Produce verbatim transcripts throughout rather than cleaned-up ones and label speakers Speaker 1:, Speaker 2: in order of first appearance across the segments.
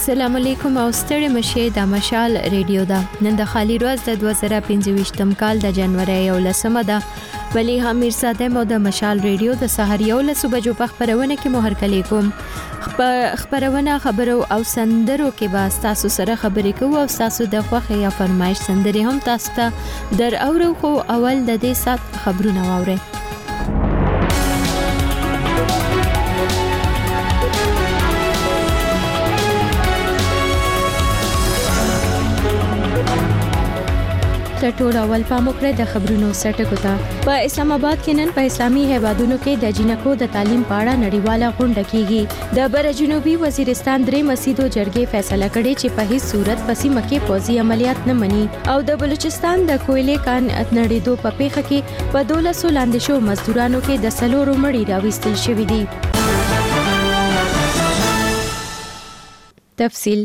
Speaker 1: السلام علیکم او ستړي مشه د مشال ریډیو دا نن د خالی روز د دوه زره پنځه کال د جنوري یولسمه ده ولی امیر زاده مو د مشال ریډیو د سحر یولس بجو په خبرونه کې مهر کلی کوم خبرونه خبرو او سندرو کې به تاسو سره خبرې کوو او تاسو د خوخه یا فرمایش سندري هم تاسو ته در اورو خو اول د دې سات خبرونه واوري. ټول اول پاموکره د خبرونو سرټکو ته په اسلام آباد کې نن په اسلامي هیوادونو کې د جنکو د تعلیم په اړه نړیواله غونډه کیږي. د بر جنوبي وزیرستان درې مسیدو جرګې فیصله کړې چې په هیڅ صورت په سیمه کې پوځي عملیات نه مني او د بلوچستان د کویلې کان نړیدو په پیښه کې په دولسو لاندې شو مزدورانو کې د سلورو مړي راوستل شوي دي. تفصیل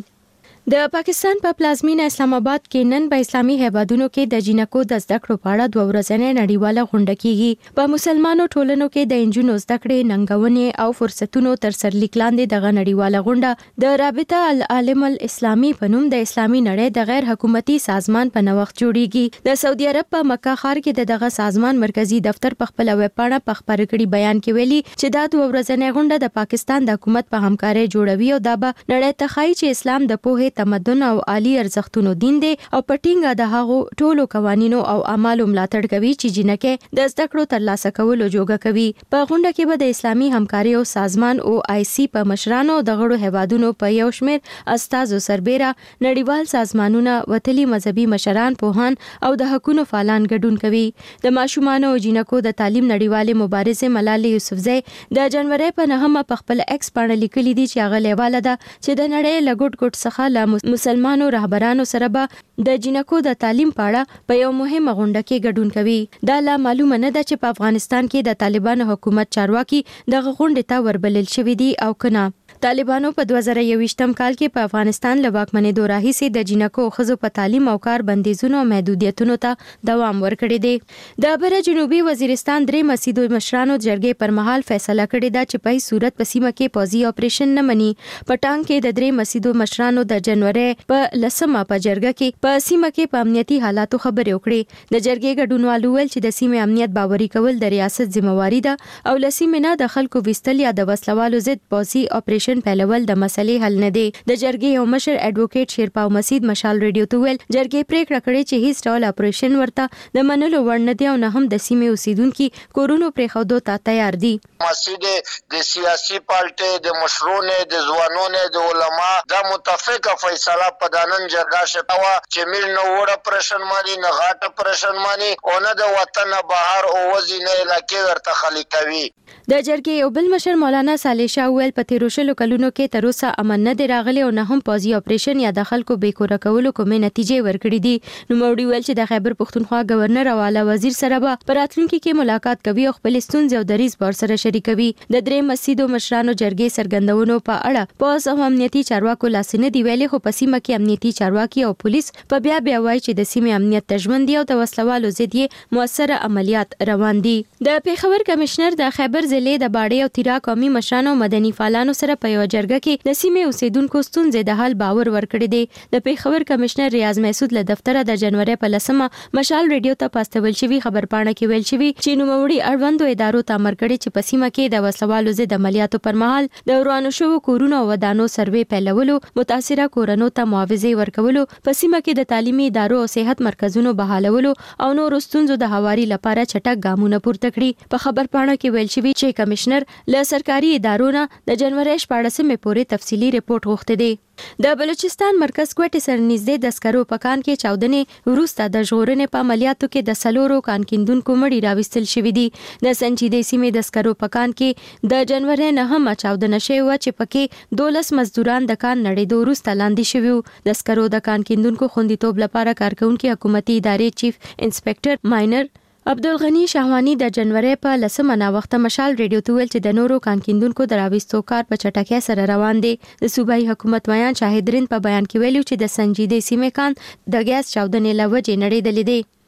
Speaker 1: د پاکستان په پلازمینه اسلام آباد کې نن په اسلامي هیوادونو کې د جنکو د زده کړو په اړه دوه ورځنۍ نړیواله غونډه کیږي. په مسلمانو ټولنو کې د انجونو زده کړې ننګونې او فرصتونو تر سرلیک لاندې دغه نړیواله غونډه د رابطه العالم الاسلامي په نوم د اسلامي نړۍ د غیر حکومتي سازمان په نوښت جوړیږي. د سعودي عرب په مکه ښار کې دغه سازمان مرکزی دفتر په خپل ویب پاڼه په خبري کړي بیان کې ویلي چې دا دوه ورځنۍ غونډه د پاکستان د حکومت په همکارۍ جوړوي او دا به نړۍ ته ښایي چې اسلام د پوهې تمدن او عالی ارزښتونو دین دی او پټینګه د هغو ټولو قوانینو او اعمالو ملاتړ کوي چې جنکه د زده کړو ترلاسه کولو جوګه کوي. په غونډه کې به د اسلامي همکاري او سازمان او آی سی په مشرانو د غړو هیوادونو په یو شمېر استادو سربېره نړیوال سازمانونه وتلي مذهبي مشران پوهان او د حقوقو فعالان ګډون کوي. د ماشومان او جنکو د تعلیم نړیواله مبارزه ملالۍ یوسفزۍ د جنوري په نهمه په خپل ایکس باندې لیکلي دي چې هغه لیواله ده چې د نړۍ لګوټ ګټ څخه له مسلمانانو رهبرانو سره به د جنکو د تعلیم په اړه په یو مهمه غونډه کې ګډون کوي. دا لا معلومه نه ده چې په افغانستان کې د طالبانو حکومت چارواکي دغه غونډې ته وربلل شوي دي او کنه. طالبانو په دوه زره یوویشتم کال کې په افغانستان له واکمنۍ دوره راهیسې د جنکو خزو په تعلیم او کار بندیزونو او محدودیتونو ته دوام ورکړی دی. د بر جنوبي وزیرستان درې مسیدو مشرانو جرګې پر مهال فیصله کړې ده چې په هیڅ صورت په سیمه کې پوځي اپریشن نه مني. په ټانګ کې د درې مسیدو مشرانو د جنوري په لسمه په جرګه کې په سیمه کې په امنیتي حالاتو خبرې وکړې. د جرګې ګډونوالو ویل چې د سیمې امنیت باوري کول د ریاست ذمہواری ده او لسیمه نه د خلکو وستل یا د وسلوالو ضد پوځي اپریشن پیلول د مسلې حل نه دی. د جرګې یو مشر اډوکیټ شیرپاو مسید مشال ریډیو ته ویل جرګې پریکړه کړې چې هیڅ ډول اپریشن ورته د منلو وړ نه دی او نه هم د سیمې اوسیدونکو کورونو پرېښودو ته تیار دي.
Speaker 2: مسید د سیاسي پارټي د مشرونو د ځوانونو د علما د متفقه فیصله په دانن جرګه شپه چې میر نو وړ اپریشن مانی نه غاټ اپریشن مانی او نه د وطن بهر او وزینه علاقې ورته خلی کوي.
Speaker 1: د جرګې یو بل مشر مولانا صالح شاه ویل په تیرو شلو کلونو کې تر اوسه امن نه دی راغلی او نه هم پوځي اپریشن یا د خلکو بیکوره کولو کومې نتیجې ورکړې دي. نو موړي ویل چې د خیبر پښتونخوا گورنر او اعلی وزیر سره به په راتلونکي کې ملاقات کوي او خپل ستونزې او دریځ ور سره شریکوي. د درې مسیدو مشرانو جرګې سرګندونو په اړه پوز او امنیتي چارواکو لاسنه دی ویلي خو په سیمه کې امنیتي چارواکي او پولیس په بیا بیا وایي چې د سیمې امنیت تضمین دی او د وسلوالو ضد یې موثره عملیات روان دي. د پیښور کمشنر د خیبر ضلع د باړې او تیرا قومي مشرانو مدني فعالانو سره په یو جرګه کې د سیمې اوسیدونکو ستونزې د حل باور ورکړی دی. د پیښور کمشنر ریاض محسود له دفتره د جنوري په لسمه مشال ریډیو ته پاستول شوی خبر پاڼه کې ویل شوی چې نوموړي اړوندو ادارو ته امر کړی چې په سیمه کې د وسلوالو ضد عملیاتو پر مهال د ورانو شوو کورونو او ودانو سروې پیلولو، متاثره کورونو ته معاوضې ورکولو، په سیمه کې د تعلیمي ادارو او صحت مرکزونو بحالولو او نور ستونزو د هواري لپاره چټک ګامونه پورته کړي. په خبر پاڼه کې ویل شوی چې کمشنر له سرکاري ادارو نه د جنوري شپاړسمې پورې تفصیلي ریپورت غوښته دی. د بلوچستان مرکز کوټې سره نږدې د سکرو پکان کې چاودنې وروسته د ژغورنې په عملیاتو کې د سلورو کان کیندونکو مړي راوستل شوي دي. د سنجیدې سیمې د سکرو پکان کې د جنوري نهمه چاودنه شوې وه چې پکې دولس مزدوران د کان نړېدو وروسته لاندې شوي وو. د سکرو د کان کیندونکو خوندیتوب لپاره کارکونکي حکومتي ادارې چیف انسپکټر ماینر عبدالغنی شهوانی د جنوري په لسمه ناوخته مشال ریډیو ته ویل چې د نورو کان کیندونکو د راوستو کار په چټکۍ سره روان دی. د صوبایي حکومت ویان شاهدرین په بیان کې ویلو چې د سنجیدې سیمې کان د ګیس چاودنې له وجې نړېدلی دی.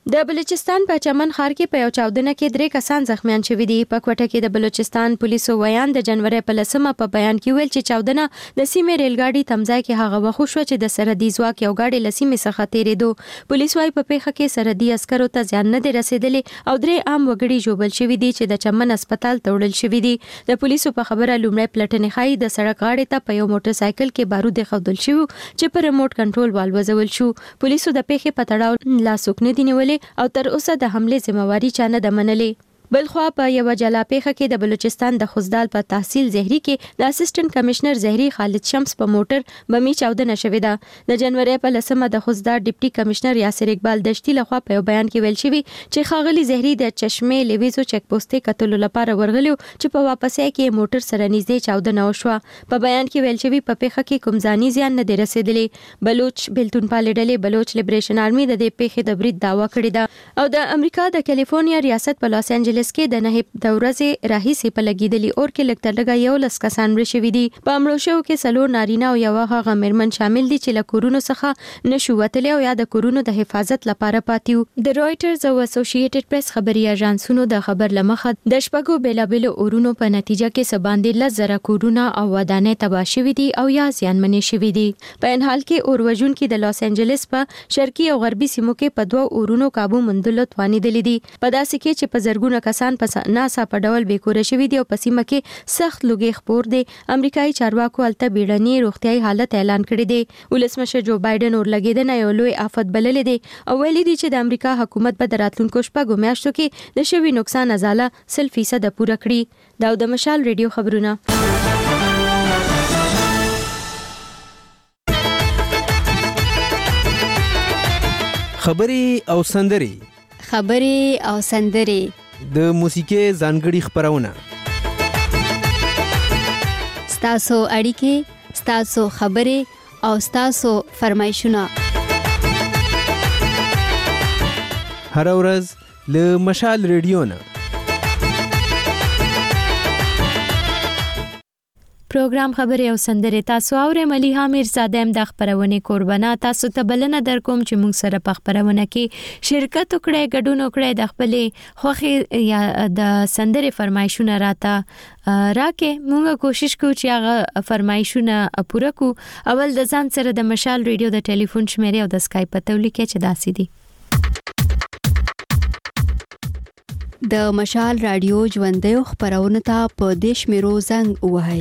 Speaker 1: د بلوچستان په چمن ښار کې په یو چاودنه کې درې کسان زخمیان شوي دي. په کوټه کې د بلوچستان پولیسو ویان د جنوري په لسمه په بیان کې ویل چې چاودنه د سیمې ریلګاډي تمځای کې هغه وخت شو چې د سرحدي ځواک یو ګاډي له سیمې څخه تېرېدو. پولیس وايي په پیښه کې سرحدي عسکرو ته زیان نه دی رسېدلی او درې عام وګړي ژوبل شوي دي چې د چمن هسپتال ته وړل شوي دي. د پولیسو په خبره لومړی پلټنې ښایي د سړک غاړې ته په یو موټر سایکل کې بارود ایښودل شوي چې په ریموټ کنټرول والوځول شو. پولیسو د پیښې په تړاو لاسوک نه دي نیولې او تر اوسه د حمله ذمہواری چا نه ده منلې. بلخوا په یو جلا پیښه کې د بلوچستان د خوزدال په تحصیل زهري کې د اسسټنټ کمشنر زهري خالد شمس په موټر بمي چاودنه شوې ده. د جنوري په لسمه د خوزدار ډیپټي کمشنر یاسر اقبال دشتي لخوا په یو بیان کې ویل شوی چې خاغلی زهري د چشمه لیویزو چک پوسټ کتلو لپاره ورغلیو چې په واپسې کې موټر سره نږدې چاودنه وشوه. په بیان کې ویل شوی په پیښه کې کوم ځاني زیان نه دی رسیدلی. بلوچ بلتون پالډلې بلوچ لیبریشن آرمي د دې پیښې د برید دعوا کړې ده او د امریکا د کیلیفورنیا ریاست په لاس انجلس کې د نه د ورځې راهیسې په لګیدلی اور کې لږ تر لږه یو لس کسان مړه شوي دي. په مړو شوو کې څلور نارینه او یوه هغه میرمن شامل دي چې له کورونو څخه نشو وتلی او یا د کورونو د حفاظت لپاره پاتې وو. د رويټرز او اسوسییټډ پریس خبري اژانسونو د خبر لمخه د شپږو بیلابیلو اورونو په نتیجه کې سباندې لس زره کورونه او ودانۍ تباه شوي دي او یا زیانمنې شوي دي. په ان حال کې اور وژونکي د لاس انجلس په شرقي او غربي سیمو کې په دوه اورونو کابو موندلو توانیدلې دي. په داسې کې چې په زرګونه کسان په ناسا په ډول بیکوره شوي دي او په سیمه کې سخت لوګي خپور دي. امریکایي چارواکو هلته بیړني روغتیاي حالت اعلان کړی دی. ولسمشر جو بایدن اور لګیدنه یو لوی آفت بللې دي او ویلي دي چې د امریکا حکومت به د راتلونکو شپږو میاشتو کې د شوي نقصان ازاله سل فیصد پوره کړي. دا د مشال ریډیو خبرونه.
Speaker 3: خبري او سندري
Speaker 4: خبري او سندري
Speaker 3: د موسیقي ځانګړي خبرونه
Speaker 4: ستاسو اړیکې ستاسو خبري او ستاسو فرمایشونه
Speaker 3: هر ورځ له مشال ریډیو نه.
Speaker 1: پروګرام خبري او سندري تاسو اورئ. مليحه میرزاده هم د خبرونه قربانا. تاسو ته بلنه در کوم چې موږ سره په خبرونه کې شرکت وکړئ، ګډون وکړئ، د خپلې خوښي یا د سندري فرمایشونه راته راکې. موږ کوشش کوو چې هغه فرمایشونه پوره کو. اول د ځان سره د مشال ریډیو د ټلیفون شمیرې او د اسکایپ پته ولیکئ چې داسې دي.
Speaker 4: د مشال رادیو ژوندۍ خبرونه ته په دیش میرو زنګ وهاي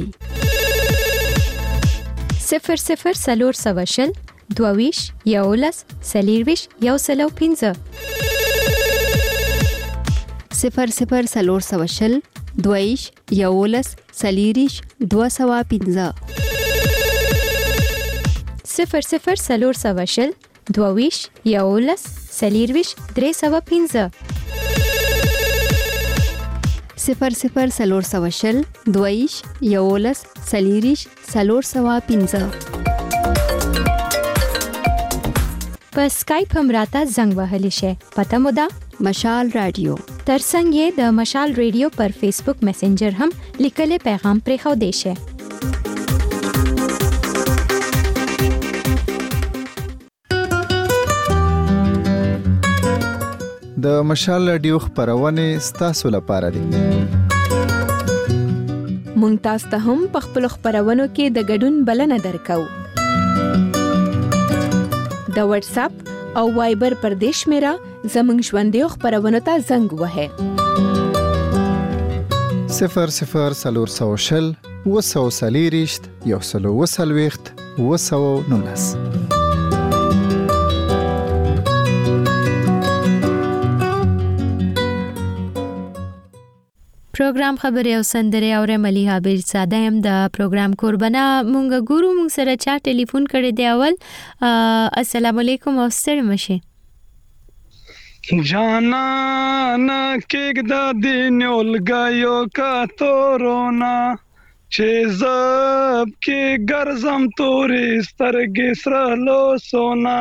Speaker 1: صفر صفر سلور سوشل دوویش یولس سلیرویش یو سلو پینځه
Speaker 4: صفر صفر سلور سوشل دوویش یولس سلیریش دو سوا پینځه
Speaker 1: صفر صفر سلور سوشل دوویش یولس سلیرویش درې سوا پینځه
Speaker 4: صفر صفر سلور سوشل دویش یولس سلیریش سلور سوا پینځه
Speaker 1: په اسکایپ هم راته زنګ وهلی شي. پته مو ده
Speaker 4: مشال رادیو.
Speaker 1: ترڅنګ یې د مشال ریډیو پر فیسبوک میسنجر هم لیکلي پیغام پرې خو دی شي.
Speaker 5: د مشال رادیو خبرونه ستاسو لپاره دي.
Speaker 6: مونږ تاسو ته هم په خپل خبرونو کې د ګډون بلنه درکو. د واتس اپ او وایبر پر دیش میرا زمنګ ژوندۍ خبرونو ته زنګ وهه
Speaker 5: صفر صفر سلور سوشل وسو سلیریشت یو سلو وسلويخت وسو نولس.
Speaker 1: پروګرام خبري او سندري او مليحه میرزاده هم د پروګرام قربانا. مونږ ګورو مونږ سره چا ټلیفون کړی دی. اول السلام علیکم او ستړي مشه.
Speaker 7: جانا نا کېږدا د نیولګیو کا تورونا چې زب کې ګرځم تورې سترګې سره لو سونا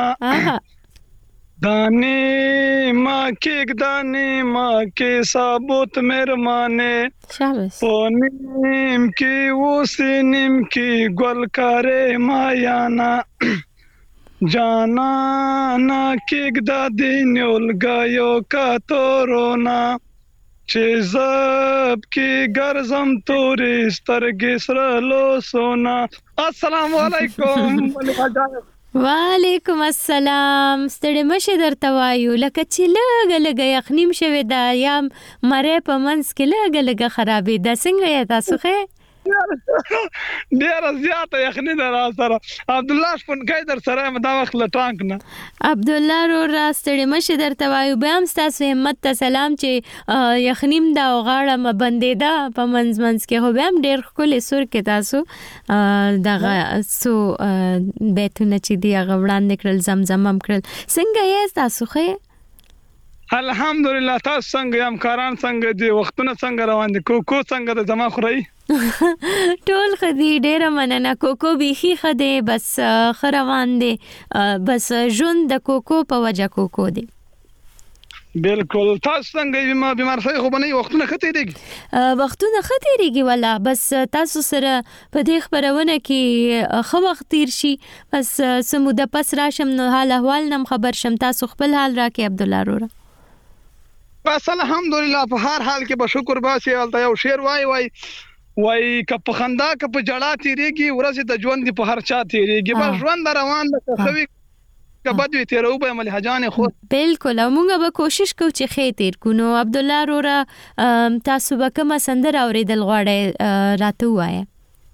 Speaker 7: دانی ما کېږ دانی ما کې ثابت مهرمانه
Speaker 1: شاباش
Speaker 7: پونیم کې وسینیم کې ګل کارې ما یانا جانانا کېږده د نیولګیو کتورونه چې زب کې ګرځم تورې سترګې سره لوسونه. السلام علیکم.
Speaker 1: وعلیکم السلام. ستړي مشه درته وایو لکه چې لږ لږ یخنیم شوی دا یا مړې په منځ کې لږ لږ خرابې ده. څنګه یې تاسو ښه؟
Speaker 7: ډیره زیاته یخني ده را سره. عبد الله شپونکی در سره یم دا وخت له ټانک نه.
Speaker 1: عبد الله وروره ستړي مشه درته وایو بیا هم ستاسو همت ته سلام چې یخنیم ده او غاړه مه بندېده په منځ منځ کې. خو بیا هم ډېر ښکلې سور کې تاسو دغه څو بیتونه چې دي هغه وړاندې کړل زمزم هم کړل. څنګه یې تاسو ښه؟
Speaker 7: الحمدلله. تاسو څنګه یې؟ همکاران څنګه دي؟ وختونه څنګه روان دي؟ کوکو څنګه ده زما خورئ؟
Speaker 1: ټول ښه دي ډېره مننه. کوکو بیخي ښه دی بس ښه روان دی. بس ژوند د کوکو په وجه کوکو دی.
Speaker 7: بالکل. تاسو څنګه بیمار شوی خو به نه یې وختونه ښه تېرېږي؟
Speaker 1: وختونه ښه تېرېږي والله. بس تاسو سره په دې خپرونه کې ښه وخت تېر شي. بس څه موده پس راشم نو حال احوال نه خبر شم. تاسو خپل حال راکړئ عبدالله وروره.
Speaker 7: بس الحمدلله په هر حال کې به شکر باسي. هلته یو شعر وایي وایي وایي که په خندا که په ژړا تېرېږي ورځې د ژوند دي په هر چا تېرېږي. بس ژوند د روان ده که ښه وي که بد وي تېروو به یې ملحه جانې خو.
Speaker 1: بالکل. او موږ به کوشش کوو چې ښې تېر کړو. نو عبدالله وروره تاسو به کومه سندره اورېدل غواړئ راته ووایه؟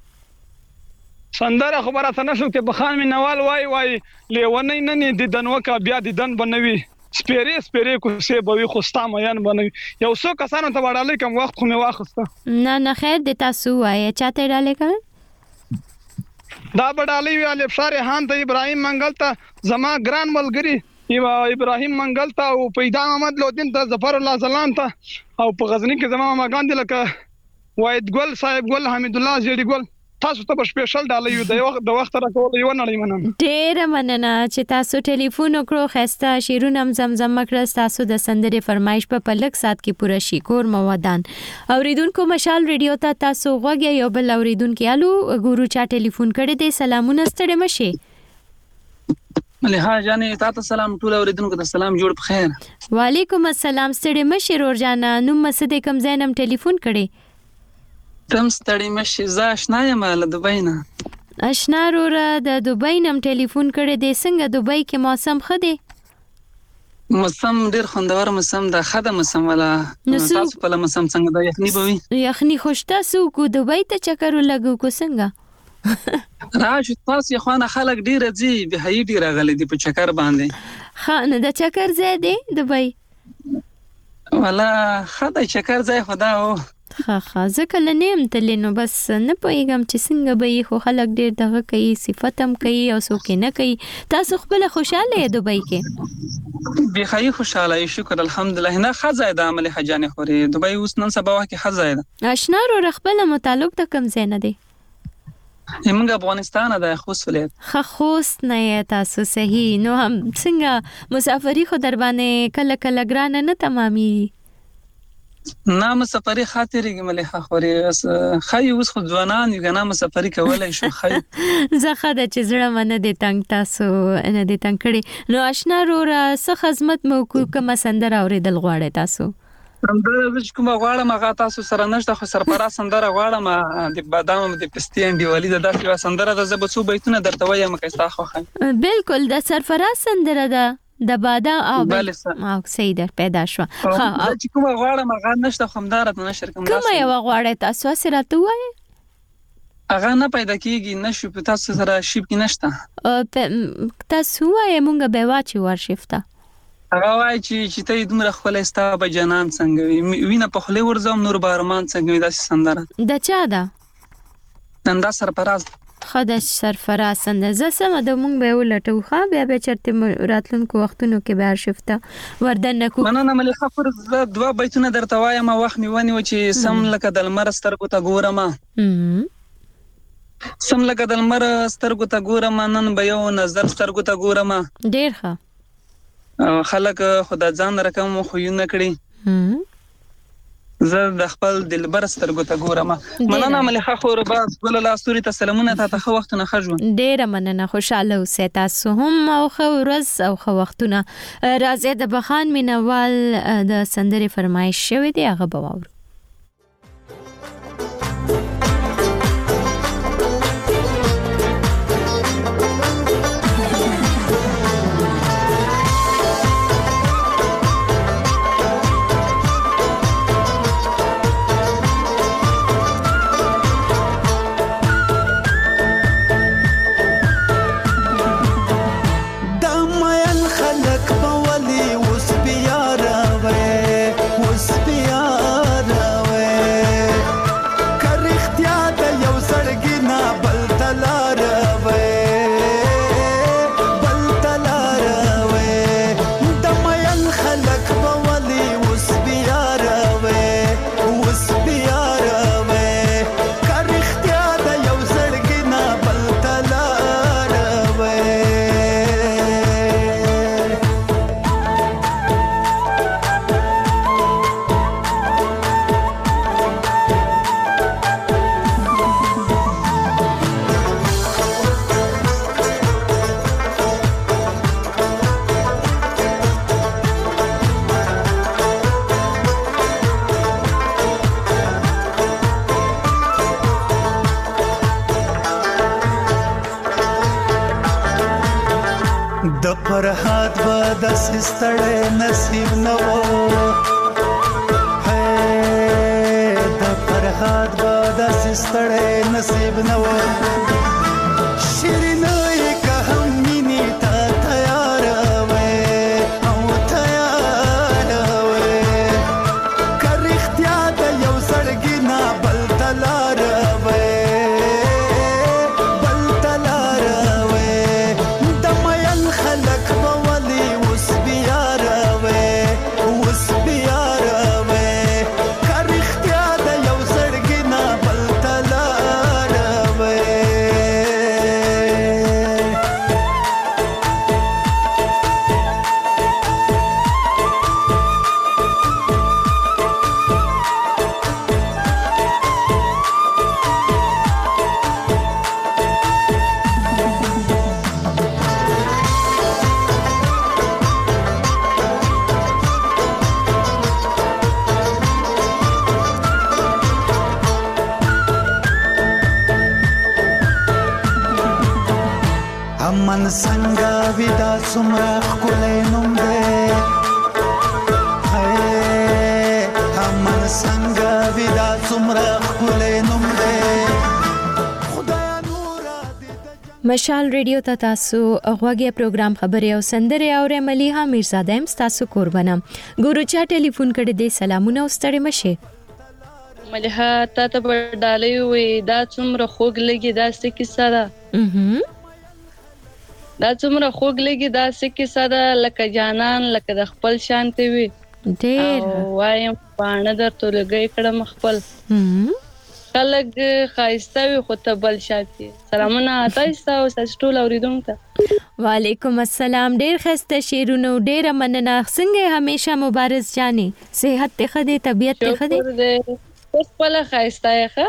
Speaker 7: سندره خو به راته نه شو چې بخان مې نوال وایي وایي لیونۍ نن یې دیدن وکړه بیا دیدن به نه وي سپیرې سپیرې کوڅې به وي خو ستا میین به نه وي. یو څو کسانو ته به ډالۍ کړم وخت خو مې واخیسته.
Speaker 1: نه نه خیر دی تاسو ووایه چا ته یې ډالۍ کوئ؟
Speaker 7: دا به ډالۍ وي الفشار ریحان ته، ابراهیم منګل ته، زما ګران ملګري ابراهیم منګل ته او پیدا محمد لودین ته، ظفر الله زلان ته او په غزنی کې زما ماګان دي لکه واحد ګل صاحب ګل حمید الله زیړي ګل. تاسو ته به سپیشل ډالۍ یو د وخت د وخت راکول یو نړۍ مننه.
Speaker 1: ډېره مننه چې تاسو ټلیفون وکړو. ښایسته شعرونه هم زمزم کړل. تاسو د سندرې فرمایش په په لږ ساعت کې پوره شي. کور مو ودان. اوریدونکو مشال ریډیو ته تاسو غوږی یو بل اوریدونکو الو ګورو چا ټلیفون کړی دی. سلامونه ستړي مشي.
Speaker 8: مليحه جانې تاسو سلام ټول اوریدونکو ته سلام جوړ بخیر.
Speaker 1: وعلیکم السلام. ستړي مشي رور جانا. نو مسد کم زینم ټلیفون کړی.
Speaker 8: تم ستړي مشي. زه آشنا یم له دوبۍ نه.
Speaker 1: آشنا وروره د دوبۍ نم ټلیفون کړی دی. څنګه دوبۍ کې موسم ښه دی؟
Speaker 8: موسم ډیر خوندور موسم ده. ښه ده موسم ولا تاسو په موسم څنګه ده؟ یخني به وي؟
Speaker 1: یخني خوش تاسو کو دوبۍ ته چکر لګو کو څنګه؟
Speaker 8: راځي تاسو یو خانه خلک ډیر ځي به هي ډیر غلي دي په چکر باندې.
Speaker 1: ښه نه د چکر ځای دی دوبۍ؟
Speaker 8: ولا ښه د چکر ځای خدا او
Speaker 1: ښه ښه زه کله نه یم تللی نو بس نه پوهېږم چې څنګه به یې. خو خلک ډېر دغه کوي صفت هم کوي او څوک یې نه کوي. تاسو خپله خوشحاله یې دوبۍ کې؟
Speaker 8: بیخي خوشحاله یې شکر الحمدلله. نه ښه ځای ده ملحه جانې خورې. دوبۍ اوس نن سبا وخت کې ښه ځای ده.
Speaker 1: اشنا وروره خپله متعلق د کوم ځای نه دی؟
Speaker 8: موږ افغانستان ده خوست ولایت.
Speaker 1: ښه خوست نه یې تاسو صحیح. نو هم څنګه مسافري خو در باندې کله کله ګرانه نه تمامېږي؟
Speaker 8: نه مسافري خاطرېږي ملحه خورې. ښایي اوس خو ځوانان یو که نه مسافري کولی شو. ښایي
Speaker 1: زه ښه ده چې زړه مه نه دی تنګ تاسو نه دی تنګ کړی. نو اشنا وروره څه خدمت مو وکړو؟ کومه سندره اورېدل غواړئ تاسو؟
Speaker 8: سندره زه چې کومه غواړم هغه تاسو سره نشته خو سرفراز سندره غواړم د بادام د پستې انډیوالي ده. داسې یوه سندره ده. زه به څو بیتونه درته وایم که ستا خوښه.
Speaker 1: بالکل د سرفراز سندره ده د بادام او
Speaker 8: بله
Speaker 1: او صحیح ده پیدا شوه.
Speaker 8: زه چې کومه غواړم هغه نشته خو همدا راته نشر کوم.
Speaker 1: کومه یوه غواړئ تاسو هسې راته ووایئ؟
Speaker 8: هغه نه پیدا کېږي نشو په تاسو سره شیب کې نشته.
Speaker 1: تاسو ووایئ مونږ به یې واچو ارشیف ته.
Speaker 8: هغه وایي چې چې ته یې دومره ښکلی ستا به جانان څنګه وي وینه په خولې ورځم نور به ارمان څنګه وي. داسې سندره
Speaker 1: د چا ده؟
Speaker 8: همدا سرفراز.
Speaker 1: ښه د سرفراز سندره. زه سمه ده مونږ به یې ولټوو. ښه بیا بیا چېرته راتلونکو وختونو کې به ارشیف ته وردننه کړو.
Speaker 8: مننه مليحه خور. زه دوه بیتونه درته وایم. وخت مې ونیو چې سم لکه د لمر سترګو ته ګورم. سم لکه د لمر سترګو ته ګورم. نن به یو نظر سترګو ته ګورم.
Speaker 1: ډېر ښه.
Speaker 8: خلک خو د ځان رقم خویونه کړي. زه د خپل دلبر سترګو ته ګورم. مننه مليحه خوربا ګل الله سوري ته سلامونه ته ته وختونه خجو.
Speaker 1: ډیره مننه خوشاله اوسئ تاسو هم او خو ورځ او خو وختونه. راځي د بخان مینوال د سندرې فرمایش شوی دی هغه بواور.
Speaker 9: فرحات به د سستړې نصیب نه وو هي د فرحات به د سستړې نصیب نه وو شیرینه که هم مینې ته تیار وې او تیار وې که رښتیا د یو زړګي نه بل ته لار وې بل ته لار وې د مین خلک به ولې اوس بیا راوې اوس بیا راوې که رښتیا د یو زړګي نه بل ته لار وې امن څنګه ودا څومره ښکلی نوم دی امن څنګه ودا څومره ښکلی نوم دی
Speaker 1: مشال ریډیو ته تاسو غوږی پروګرام خبري او سندره او مليحه میرزاده هم تاسو قربانم ګورو چا ټلیفون کړي دي سلامونه او ستړي مشه
Speaker 10: مليحه تاسو په ډالۍ وي دا څومره خوږ لګي دا څه کیسه ده دا څومره خوږ لګي دا څه کیسه ده لکه جانان لکه د خپل شانته وي
Speaker 1: ډېر
Speaker 10: وایم پانه درته لګي کړم خپل خلک خایسته وي خو ته بل شاتي سلامونه تاسو او تاسو ټول اوریدونکو
Speaker 1: وعلیکم السلام ډېر خسته شیرونو ډېر مننه څنګه همیشه مبارز جاني صحت ته خدي طبيعت ته خدي
Speaker 10: خپل خایسته ښه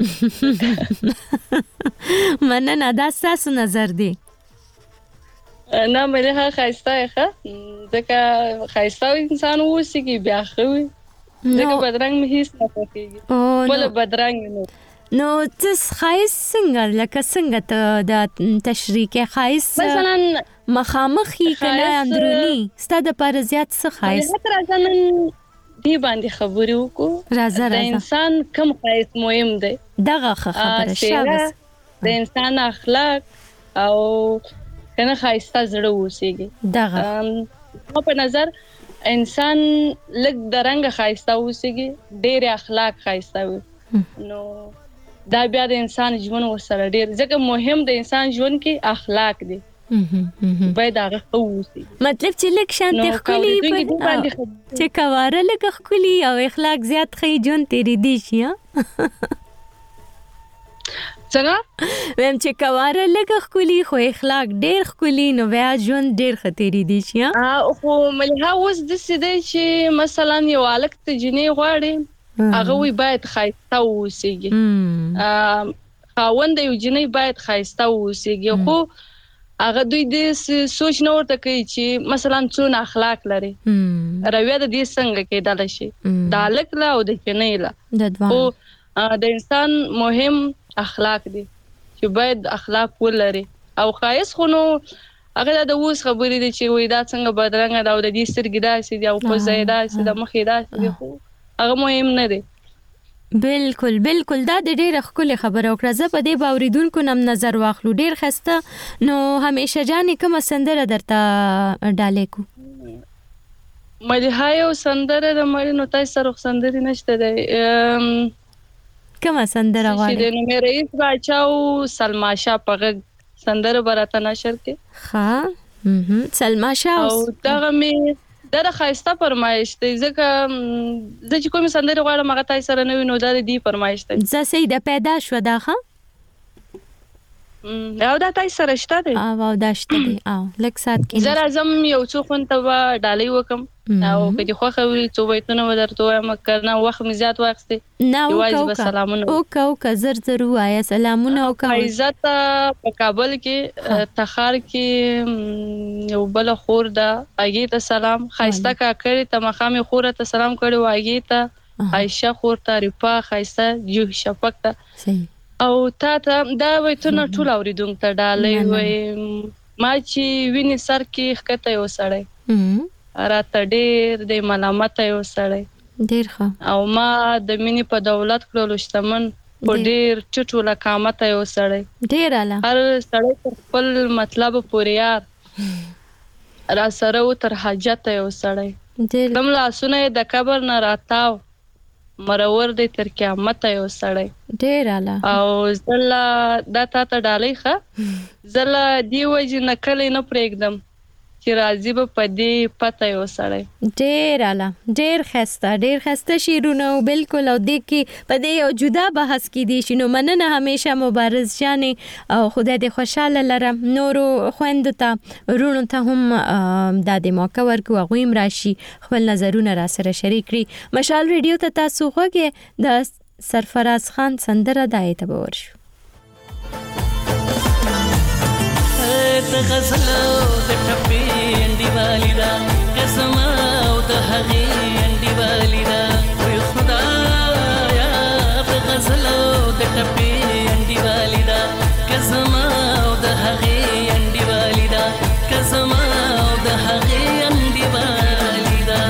Speaker 1: مننه دا تاسو نظر دی
Speaker 10: نه مې ها خایسته ښه ځکه خایسته انسان وسی کی بیا خوي ځکه بدرنګ مې هیڅ نه پکېږي بل بدرنګ نو
Speaker 1: نو تس خایس څنګه لکه څنګه ته د تشریح خایس
Speaker 10: مثلا
Speaker 1: مخامخ هی کنه اندرونی ستاسو پر زیات څه خایس
Speaker 10: راځنن دی باندې خبرې وکړو
Speaker 1: راځه راځه
Speaker 10: د انسان کم خایس مهم دی
Speaker 1: دغه خبره شابه
Speaker 10: د انسان اخلاق او کنه خایسته زړه وسیږي
Speaker 1: دغه
Speaker 10: په نظر انسان لږ درنګ خایسته وسیږي ډېر اخلاق خایسته وي نو دا بیا د انسان ژوند وسره ډېر ځکه مهم د انسان ژوند کې اخلاق دي باید هغه وسیږي
Speaker 1: مطلب چې لږ شانته خولي چې کواره لږ خولي او اخلاق زیات خې ژوند تیری دي شي
Speaker 10: څنګه
Speaker 1: ویم چې کواره لږ خولي خو اخلاق ډېر خولي نو بیا ژوند ډېر خطرې دي شي
Speaker 10: ها خو مليحه اوس د سیده چې مثلا یو الک ته جنې غواړي هغه وی باید خایسته اوسېږي خاوند یو جنۍ باید خایسته اوسېږي خو هغه دوی دې سوچ نه ورته کوي چې مثلا څونه اخلاق لري رویه د دې څنګه کېدلی شي د هلک له او د جنۍ له خو د انسان مهم اخلاق دي چې باید اخلاق ولري او خایس خو نو هغه د اوس خبرې دي چې وای دا څنګه بدرنګه دا او د دې سترګې داسې دي او پزه یې داسې د مخ یې داسې دي خو هغه مهم نه دی.
Speaker 1: بالکل بالکل دا د ډېر ښکلې خبره وکړه. زه په دې باوریدونکو نم نظر واخلو ډېر ښایسته. نو همیشه جانې کومه سندره درته ډالې کو؟
Speaker 10: مدیحه یو سندره د مړي نو تاسو سره سندرې نشته دی.
Speaker 1: کومه سندره غواړې؟
Speaker 10: چې د رئیس باچا او سلما شاه په غږ سندره براته نشر کې.
Speaker 1: ها سلما شاه
Speaker 10: او دغه می دا د خایسته فرمایش دی ځکه د چې کومه سندره غواړم هغه تاسو سره نه وینو دا د دې فرمایش دی.
Speaker 1: زه سید پیدا شو دا ښه
Speaker 10: او دا تاسو سره شته دی
Speaker 1: او دا شته دی او لک سات کې
Speaker 10: زه راځم یو څو خونته به ډالۍ وکم او کله خو خو څو وایتونه ودرته وایم کنه وخت می زیات واخستې
Speaker 1: یوازې به سلامونه او کو ک زر زر وایا سلامونه او ک
Speaker 10: عزت په کابل کې تخار کې یو بل خور دا اګې ته سلام خایسته کا کړی ته مخامه خور ته سلام کړو اګې ته عائشہ خور ته ریپا خایسته جو شفق ته
Speaker 1: صحیح
Speaker 10: او تا ته دا وایتونه ټول اوریدونکو ته ډالۍ وای ما چې ویني سر کې خکته یو سړی راته ډېر د ملامت یو سړی
Speaker 1: ډېر ښه
Speaker 10: او ما د مینې په دولت کړلو شتمن په ډېر چټو لکامت یو سړی
Speaker 1: ډېر اعلی
Speaker 10: هر سړی تر خپل مطلب پورې یار را سره و تر حاجت یو سړی دم لاسونه د قبر نه راتاو مرور دی تر قیامت یو سړی
Speaker 1: ډېر اعلی
Speaker 10: او زله دا تا ته ډالۍ ښه زله دې وجې نه کلی نه پرېږدم چې راځي به په دې پته یو سړی
Speaker 1: ډېر اعلی ډېر ښایسته ډېر ښایسته شعرونه او بالکل او دې کې په دې یو جدا بحث کې دي چې نو مننه همیشه مبارز جانې او خدای دې خوشحاله لرم نورو خویندو ته وروڼو ته هم دا د موقع ورکړو هغوی هم راشي خپل نظرونه را سره شریک کړي. مشال ریډیو ته تاسو غوږی د سرفراز خان سندره دا ته به ورشو.
Speaker 11: د غزل د ټپې انډي والی دا قسم او د هغې انډي والی دا وي خدایا د غزل د ټپې انډي والی دا قسم او د هغې انډي والی دا قسم او د هغې انډي والی دا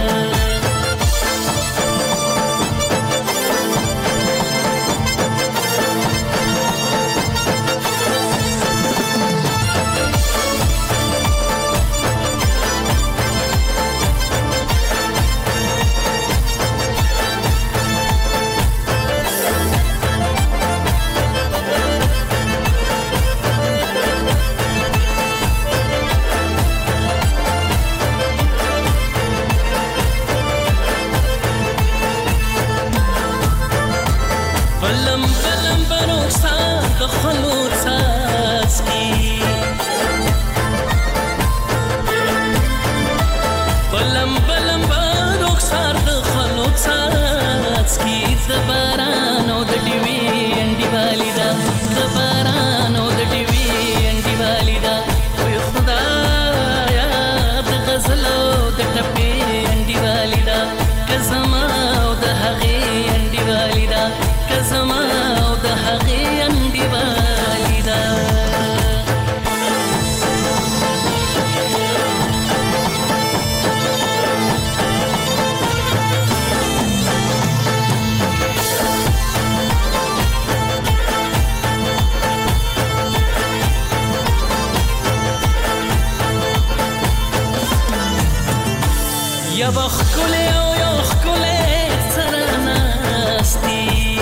Speaker 11: یا بخکله او یا خکله سرناستی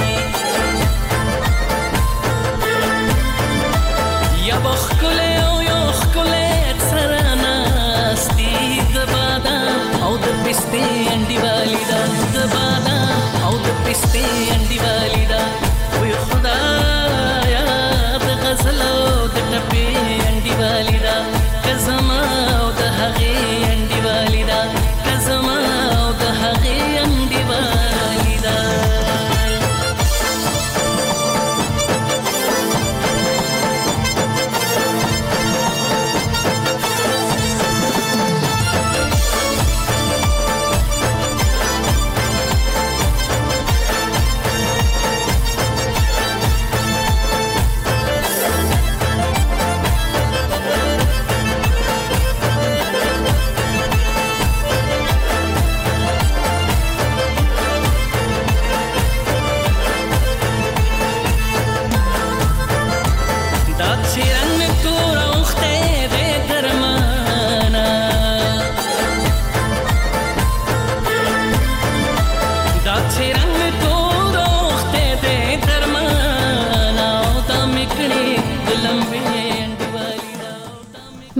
Speaker 11: یا بخکله او یا خکله سرناستی دبادا او د پسته انډي والی دا دبادا او د پسته انډي والی دا وي خدایا د غزل او د ټپې انډي والی دا قسم او د هغې انډي والی دا زما او د هغې انډي والی دا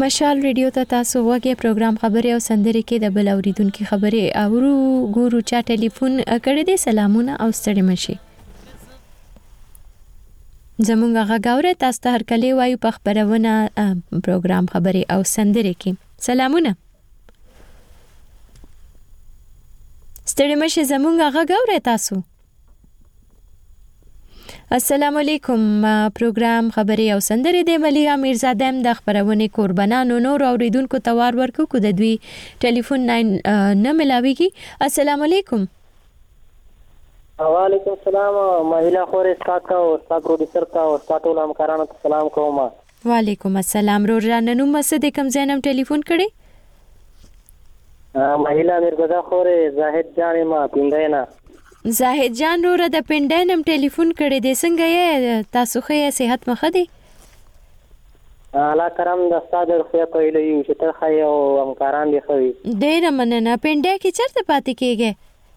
Speaker 1: مشال ریډیو ته تاسو وګورئ پروګرام خبرې او سندرې کې د بل اوریدونکو خبرې اورو ګورو چا ټلیفون کړی دی. سلامونه او ستړي مشي. زمونږ غاګاوره تاسو ته هر کله وایو په خبرونه پروګرام خبرې او سندرې کې. سلامونه ستړي مشي زمونږ غاګاوره تاسو. السلام علیکم. پروګرام خبرې او سندرې د مليحه میرزاده د خبرونه قربانانو نور اوریدونکو توار ورکو کو د دوی ټلیفون نه ملاويږي. السلام علیکم.
Speaker 12: وعلیکم السلام. مهیلا خور استاد کا او استاد پروډوسر کا او استاد ټول همکارانو ته سلام کوم.
Speaker 1: وعلیکم السلام. رو راننو مسد کم زینم ټلیفون کړي.
Speaker 12: مهیلا میرزاده خور زاهد جان ما پیندینا.
Speaker 1: زاهد جان رو را د پندنم ټلیفون کړي دې څنګه یې تاسو خو یې صحت مخه دي؟
Speaker 12: الله کرم د استاد خو په لوي چې ته خو او همکاران دي خو
Speaker 1: ډېر مننه. پنده کې چرته پاتې کېږي؟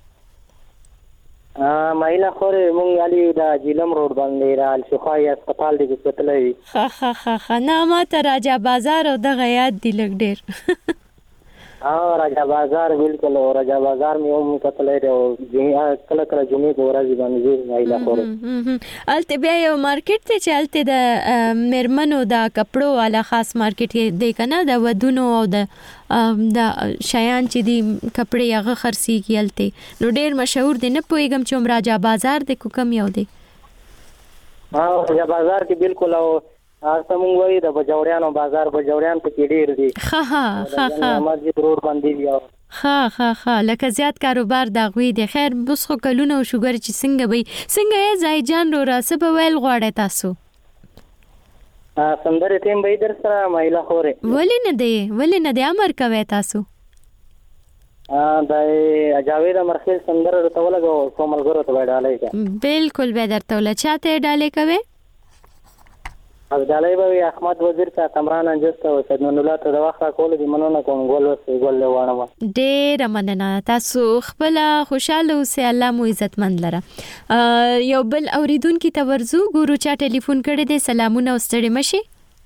Speaker 12: ا مایلا خور مونږ علي د جیلم روډ باندې را الشفای هسپتال دی چې تللی.
Speaker 1: خا خا خا خا نه ما ته راجا بازار او د غیاد دی لګ ډېر.
Speaker 12: ها راجا بازار بالکل او راجا بازار مې هم کتلې او کله کله جمعې په ورځ باندې مایلا خور
Speaker 1: الته بیا یو مارکیټ ته چلته د مرمنو د کپړو والا خاص مارکیټ دی کنه د ودونو او د د شیان چې دی کپړې هغه خرسي کیلته نو ډېر مشهور دی. نه پويګم چې راجا بازار د کوم یو دی؟
Speaker 12: ها راجا بازار کې بالکل او تاسو مونږ وایي د بجوړیانو بازار بجوړیان په کې ډیر دي.
Speaker 1: ها ها ها ها
Speaker 12: مسجد روډ باندې دی.
Speaker 1: ها ها ها لکه زیات کاروبار دا غوي د خیر بس خو کلونه او شوګر چې څنګه وي څنګه یې ځای جان رو راسه په ویل غواړی تاسو؟
Speaker 12: ا سندره تیم به در سره مایلا خوره
Speaker 1: ولې نه دی ولې نه دی امر کوي تاسو؟
Speaker 12: ا د اجاوید مرخیل سندره ته ولګو کومل ګورو ته ډالې کا
Speaker 1: بالکل به درته ولا چاته ډالې کوي؟
Speaker 12: از ډالۍ به احمد وزیر ته کمران انجست او سیدمن الله ته د وخت کول دي مننه کوم ګول وسې ګول وانه.
Speaker 1: ډېر مننه. تاسو خپل خوشاله اوسئ. الله مو عزت مند لره. یو بل اوریدونکو ته ورزو ګورو چا ټلیفون کړی دی. سلامونه او ستړي مشي.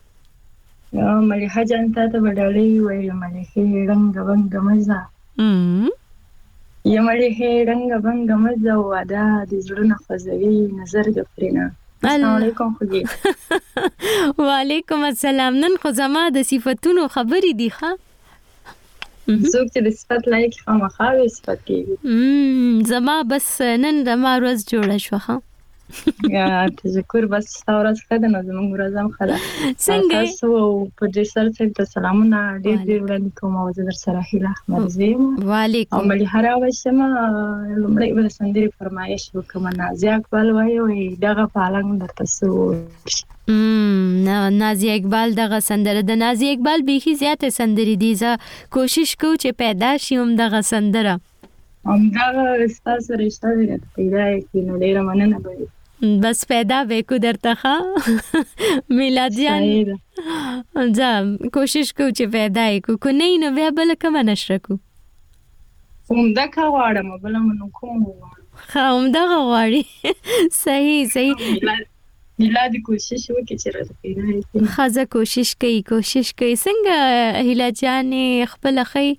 Speaker 13: مليحه جان ته ته ډالۍ وایي. مليحه رنگ رنگ مزه ام یا مليحه رنگ رنگ مزه واده د زړه خوځوي نظر غفرینا. السلام علیکم خوږی.
Speaker 1: وعلیکم السلام. نن خو زما د صفاتونو خبرې دي ښا
Speaker 13: څوک چې د صفات لایق خامخا صفات کیږي.
Speaker 1: زما بس نن د ما ورځ جوړه شو ښا.
Speaker 13: یا تشکر. بس ورځ خدای نو زموږ ورځ هم خدای
Speaker 1: څنګه
Speaker 13: تاسو په دې سره ته سلامونه ډېر ډېر وړاندې کوم او زه در سره هیله مرزي.
Speaker 1: وعلیکم.
Speaker 13: او ملي هر اوسم لمړی بل سندري فرمایش وکم. نازیه اقبال وایي دغه پالنګ د تاسو
Speaker 1: ام نازیه اقبال دغه سندره د نازیه اقبال بیخي زیاته سندري دي. زه کوشش کوم چې پیدا شوم دغه سندره
Speaker 13: هم دغه تاسو رښتا دې پیدا کړئ. نو ډیر مننه به
Speaker 1: بس پیدا وکړو درته ښه میلاد جان. زه کوشش کوم چې پیدا کړو کو نه نو بیا بل کوم نشره کو
Speaker 13: هم دغه واړم بل منو کوم
Speaker 1: ښه هم دغه واړی. صحیح صحیح
Speaker 13: میلاد کوشش وکړي چې راځي پیدا کړي.
Speaker 1: خزه کوشش کوي کوشش کوي. څنګه هیله جان خپل خی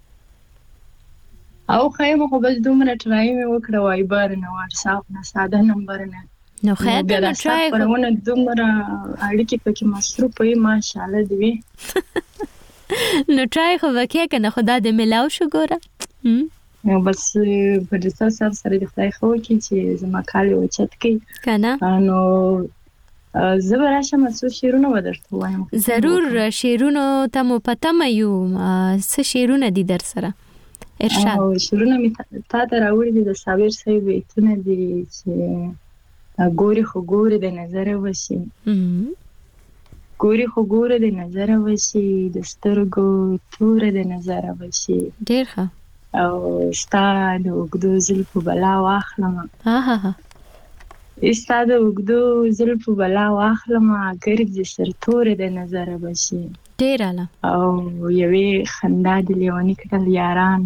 Speaker 13: او خیمه خو بس دومره ټرای مې وکړه وای بار نه واتساپ نه ساده نمبر نه
Speaker 1: نو خیر دا ټرای
Speaker 13: پرونه دومره اړیکې پکې مصروف وي ماشاءالله دی.
Speaker 1: نو ټرای خو وکړه کنه خدا دې ملاو شو ګوره.
Speaker 13: نو بس په دې سره سره د خدای خو کې چې زما کالي وچت کې
Speaker 1: کنه
Speaker 13: نو زبراشه مسو شیرونه ودرته وایم.
Speaker 1: ضرور شیرونو ته مو پته مې یو څه شیرونه دي در سره ارشاد.
Speaker 13: او شیرونه می تا ته راوړي دي د صابر صاحب بیتونه دي چې ګوري خو ګوري د نظر وشي ګوري خو ګوري د نظر وشي د سترګو تور د نظر وشي.
Speaker 1: ډیر ښه.
Speaker 13: او استاد وګدو زلفو بلا واخلم.
Speaker 1: ها ها ها
Speaker 13: استاد وګدو زلفو بلا واخلم ګرځي سرتور د نظر وشي.
Speaker 1: ډیر اعلی.
Speaker 13: او یوې خندا د لیونی کړل یاران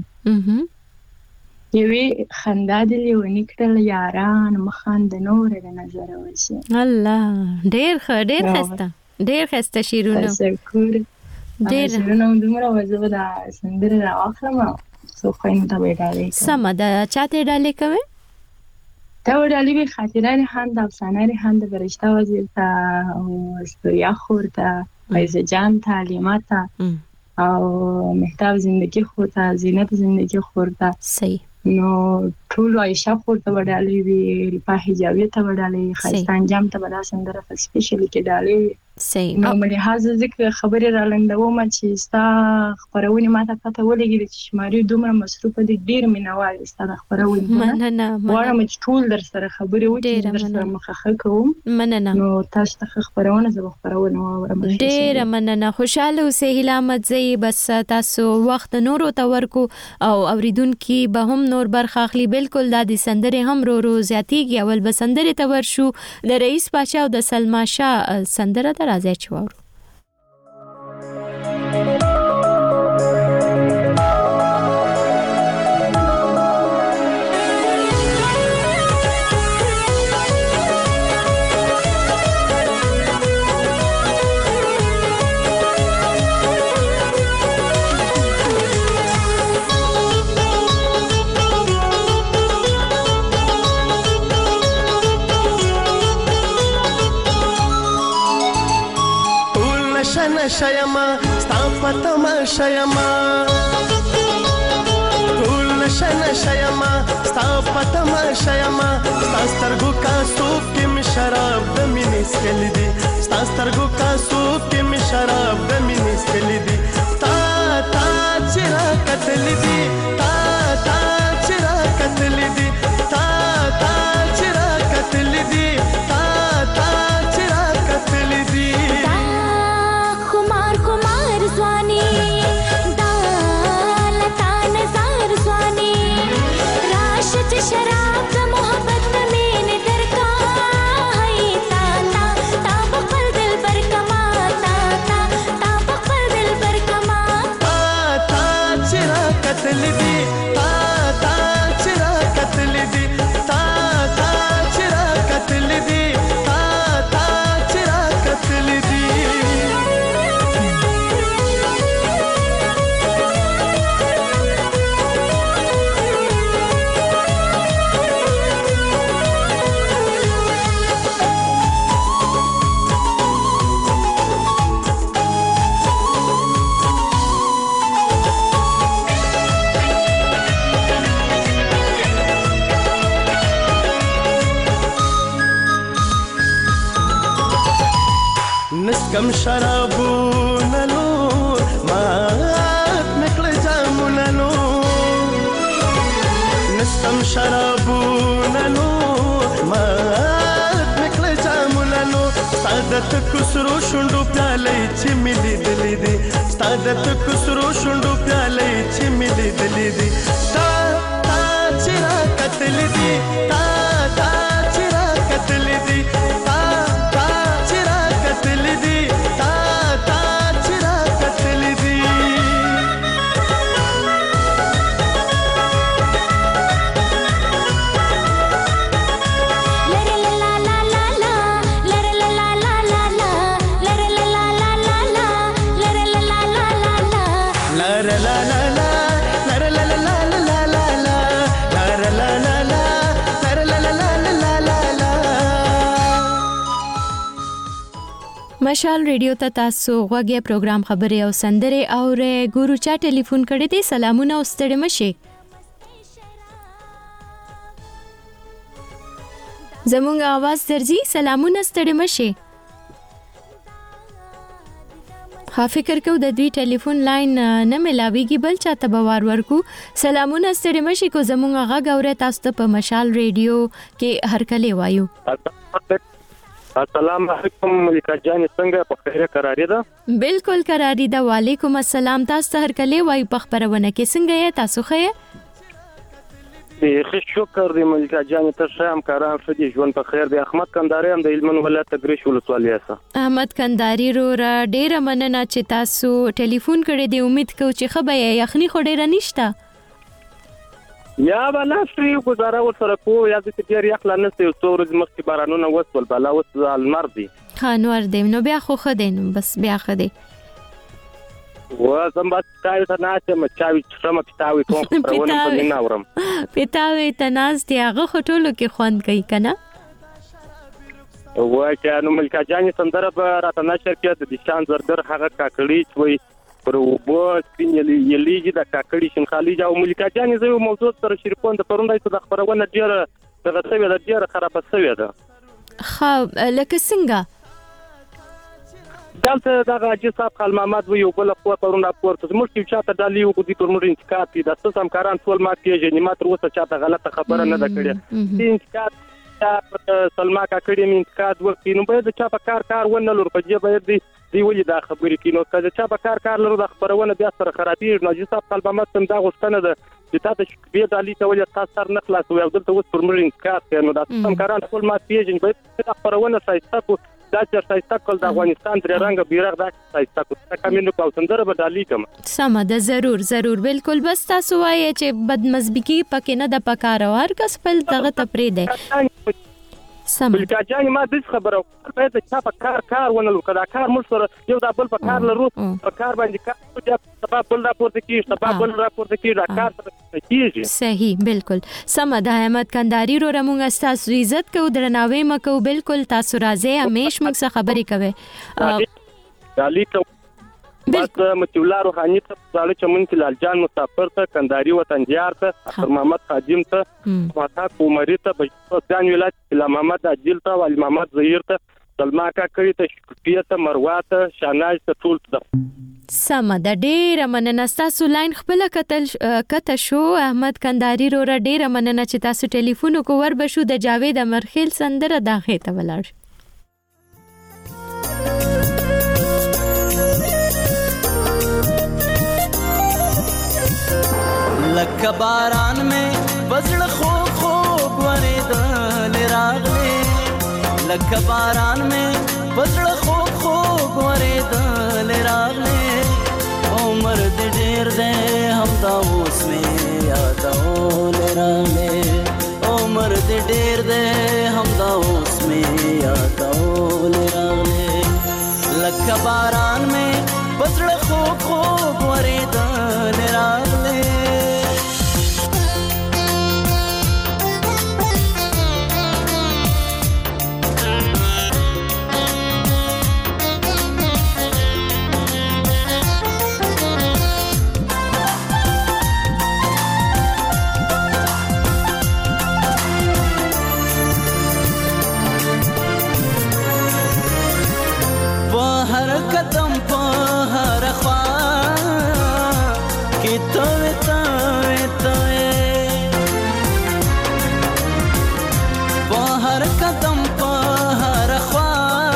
Speaker 13: یوې خندا د لیونی کړل یاران مخاند نور د نظر وشي.
Speaker 1: الله ډیر ښه ډیر خسته ډیر خسته شیرونه.
Speaker 13: تشکر ډېر نو دومره وځو دا سندره راخلم سو خوین ته وډالې
Speaker 1: سم دا چاته ډالې کوي
Speaker 13: تا وډالې به خاطره ریحان د افسانه ریحان د فرشته وزیر ته او استوریا خور ته فیض جان تعلیمات او مهتاب زندگی خور ته زینت زندگی خور ته
Speaker 1: صحیح
Speaker 13: نو ټول عائشہ خور ته وډالې وی ریپا حجابی ته وډالې خاستان جام ته بلا سندره سپیشلی کې ډالې
Speaker 1: صحیح
Speaker 13: نو مې حاضر ذکر خبرې را لندوم چې ستا خبرونه ماته پته ولګي چې شماري دومره مصروفه دي ډیر مینوال ستا خبرونه
Speaker 1: نه نه
Speaker 13: واړه مې ټول در سره خبرې وکړې در سره مخه کوم
Speaker 1: مننه
Speaker 13: نو تاسو ته خبرونه زه خبرونه واورم
Speaker 1: ډیر مننه خوشاله اوسې هیلامت زئی بس تاسو وخت نورو ته ورکو او اوریدونکو به هم نور برخه اخلي بالکل د دې سندره هم رو رو زیاتیږي اول به سندره ته ورشو د رئیس پاشا او د سلما شاه سندره راځي چې وورو
Speaker 9: شایما ستا پتما شایما ټول نشنا شایما ستا پتما شایما ستا سترګو کا سوپ کې می شراب د مینې سکل دي ستا سترګو کا سوپ کې می شراب د مینې سکل دي تا تا چیرې کتل دي تا تا چیرې کتل دي تا تا چیرې کتل دي تا تا چیرې کتل دي
Speaker 14: शराब का मोहब्बत में मैंने दरका है ता ता ता बखल दिल पर कमा ता ता ता बखल दिल पर कमा
Speaker 9: ता ता चिरा कतल दी ता ता चिरा कतल दी ता ता चिरा कतल दी ता ता चिरा कतल दी نسکم شرابونه نور مات مکړه جامونه نور نسکم شرابونه نور مات مکړه جامونه نور سادت کسرو شوندو پیالې چې ملي دلی دي سادت کسرو شوندو پیالې چې ملي دلی دي تا تا چیرې کتل دي تا تا چیرې کتل دي تا تا چیرې کتل دي تا تا چیرې کتل دي
Speaker 1: مشال ریډیو ته تاسو غوږی پروګرام خبري او سندره او ګورو چا ټلیفون کړی دی سلامونه او ستړي مشه زمونږ आवाज درځي سلامونه ستړي مشه خا فکر کو د دوی ټلیفون لاین نه ملاويږي بل چاته بوار ورکو سلامونه ستړي مشه کو زمونږ غږ اوره تاسو ته په مشال ریډیو کې هر کله وایو
Speaker 15: السلام علیکم ملکه جان څنګه په خیره قراری ده
Speaker 1: بالکل قراری ده وعلیکم السلام تاسو هر کله وای په خبرونه کې څنګه یې تاسو خې
Speaker 15: خې شکر دې ملکه جان ته شام کاران فدي ژوند په خیر دی احمد کنداري هم د علمن ولایت تګریش ولسوالۍ اسه
Speaker 1: احمد کنداري رو را ډیره مننه چې تاسو ټلیفون کړی دی امید کو چې خبره یخني خو ډیره نشته
Speaker 15: یا بلا سری گزاره وسره کو یا د تیر یخ لنسته او څورز مخکې بارانونه وسول بلا وس المر دي
Speaker 1: خانور دې نو بیا خو خدین بس بیا خدي
Speaker 15: و زم بس تاوي ته ناشه مچاوي شمه پتاوي کوم پرونه په مینا ورم
Speaker 1: پتاوي تناز دی هغه خټولو کې خوند کوي کنه
Speaker 15: و چې نو ملکه جاني سندره به راته نشر کې د شان زردر هغه کاکړي وي پر وبو سپینلی یلیږي د کاکړي شین خالي او ملکه جاني زو موضوع سره شریکون د پروندای څخه د خبرونه ډیره دغه څه د ډیره خراب څه ده
Speaker 1: خو لکه څنګه
Speaker 15: دلته دغه چې صاحب خال محمد وي یو بل خو پرونه پورته موږ چې چاته ډالي او د تورمر انتقاد دي د څه سم کاران ټول ما کېږي نه ماتر وسه چاته غلطه خبره نه ده کړې انتقاد سلمہ کاکړي من انتقاد وکړي نو به چا په کار کار ونه لور په جبه دی دی ولې دا خبرې کینو که چا په کار کار لور د خبرونه بیا سره خرابېږي نو چې صاحب خال محمد سم دا غوښتنه ده چې تاسو شپې ډالي ته ولې تاسو سر نه خلاص او دلته اوس تورمر انتقاد کوي نو دا سم کاران ټول ما کېږي به خبرونه سایسته کو دا چې سایسته کول د افغانستان درې رنګ بیرغ دا سایسته کو کمینو کو سندره به ډالي کوم
Speaker 1: سم ده ضرور ضرور بالکل بس تاسو وایي چې بدمزبکی پکې نه د پکاره هر کس خپل دغه تپری دی
Speaker 15: سم بلکې جاني ما د خبرو په دې چې په کار کار ونه لکه دا کار موږ سره یو د بل په کار لرو په کار باندې کار چې سبب بل راپورته کیږي سبب بل راپورته کیږي دا کار کیږي
Speaker 1: صحیح بالکل سم ده احمد کندهاری رو رمونږ تاسو عزت کو درناوی مکو بالکل تاسو راځي همیش موږ سره خبرې کوي
Speaker 15: دالي ته بس متولا روحاني ته زاله چمن کې لال جان مسافر ته کندهاری وطن جار ته اختر محمد خادم ته ماتا کومری ته بجان ولایت لا محمد اجل ته ول محمد زهیر ته سلمہ کاکړي ته شکریه ته مروه ته شاناز ته ټول ته
Speaker 1: سم ده ډېر مننه تاسو لاین خپل کتل کته شو احمد کندهاری رو را ډېر مننه چې تاسو ټلیفون کو ور بشو د جاوید امرخیل سندره داخه ته ولاړ
Speaker 9: لکه باران مې بزړه خوب خوب ورېدل راغلې لکه باران مې بزړه خوب خوب ورېدل راغلې عمر دې ډېر دی همدا اوس مې یادول راغلې عمر دې ډېر دی همدا اوس مې یادول راغلې لکه باران مې بزړه خوب خوب ورېدل راغلې قدم په هر خوا کې ته ته ته په هر قدم په هر خوا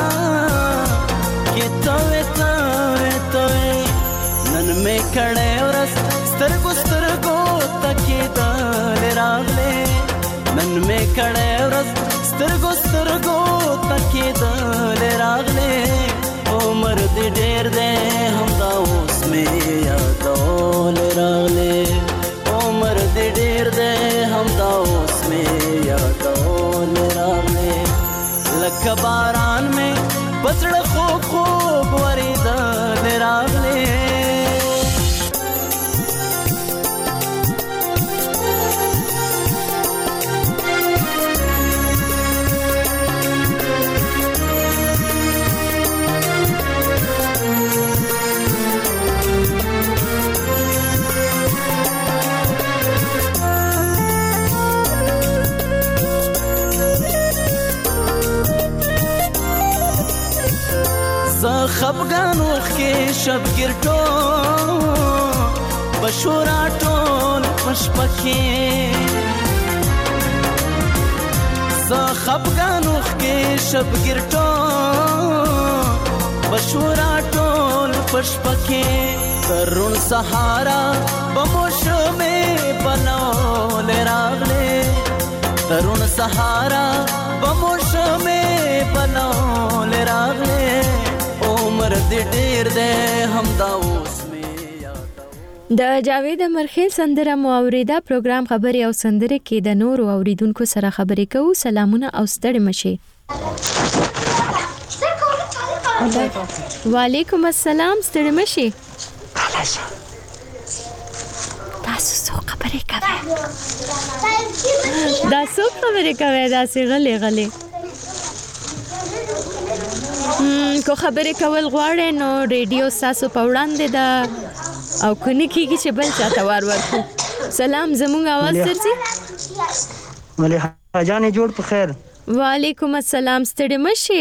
Speaker 9: کې ته ته ته نن مې کړه ورس سترګو سترګو تکې دل راغلې نن مې کړه ورس سترګو سترګو تکې دل راغلې عمر دې ډېر دی همدا اوس مې یادول راغلې عمر دې ډېر دی همدا اوس مې یادول راغلې لکه باران مې بزړه خوب خوب ورېدل راغلې خفګان وخت کې شب ګرټو بشورا ټول پشپکې ز خفګان وخت کې شب ګرټو بشورا ټول پشپکې ترون سهارا بموش مې بنول راغلې ترون سهارا بموش مې بنول راغلې عمر دې ډېر دی همدا اوس مې
Speaker 1: د جاوید امرخیل سندره مو اوریدا پروګرام خبري او سندره کې د نور اوریدونکو سره خبرې کوو سلامونه او ستړي مشي وعلیکم السلام ستړي مشي
Speaker 16: خوشاله شه.
Speaker 1: تاسو څو خبرې کوئ؟ دا څو خبرې کوئ داسې غلې غلې؟ کو خبرې کول غواړئ نو ریډیو ستاسو په وړاندې ده او که نه کېږي چې بل چاته وار ورکړو. سلام، زموږ اواز درځي؟
Speaker 16: ملیحه جانې جوړ په خیر.
Speaker 1: وعلیکم السلام، ستړي مه شئ.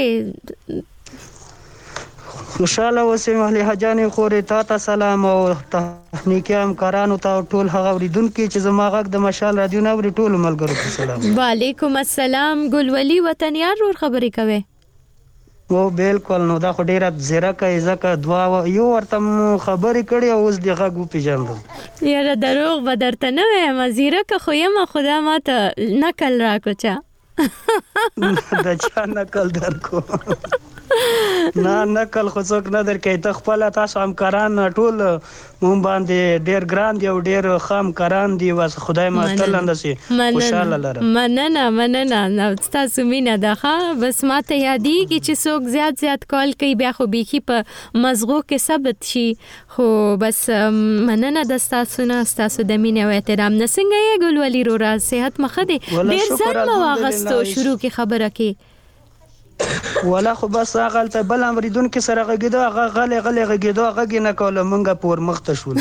Speaker 16: خوشاله اوسئ ملیحه جانې خورې، تا ته سلام او تخنیکي همکارانو ته او ټول هغه اورېدونکي چې زما غږ د مشال رادیو نه اوري ټولو ملګرو ته سلام.
Speaker 1: وعلیکم السلام. ګلولي وطنیار ور خبرې کوئ؟
Speaker 16: او بالکل، نو دا خو ډیره زیرکه ځکه دوا یو ورته خبرې کړې او اوس دې غږ وپېژندم.
Speaker 1: یاره دروغ به درته نه وایم، زیرکه خو یم، خدا ماته نکل راکړو چا.
Speaker 16: د چا نکل درکو؟ نه نکل خو څوک نه درکوي، ته خپله تاسو همکاران ټول مون باندې ډېر ګران دي او ډېر ښه همکاران دي. بس خدای مو تل همداسې خوشحاله لره.
Speaker 1: مننه مننه، ستاسو مینه ده ښه. بس ماته یادېږي چې څوک زیات زیات کال کوي بیا خو بیخي په مزغو کې ثبت شي، خو بس مننه د ستاسو نه، ستاسو د مینې او احترام نه. څنګه یې ګلولي رورا، صحت مو ښه دی؟ ډېر زر مو واغستو شروع کې خبره کې.
Speaker 16: ولا خو بس هغه ته بل امریدونکو سره غږیدو، هغه غلې غلې غږیدو، غږ نه کوله، مونږه پور مخته شول.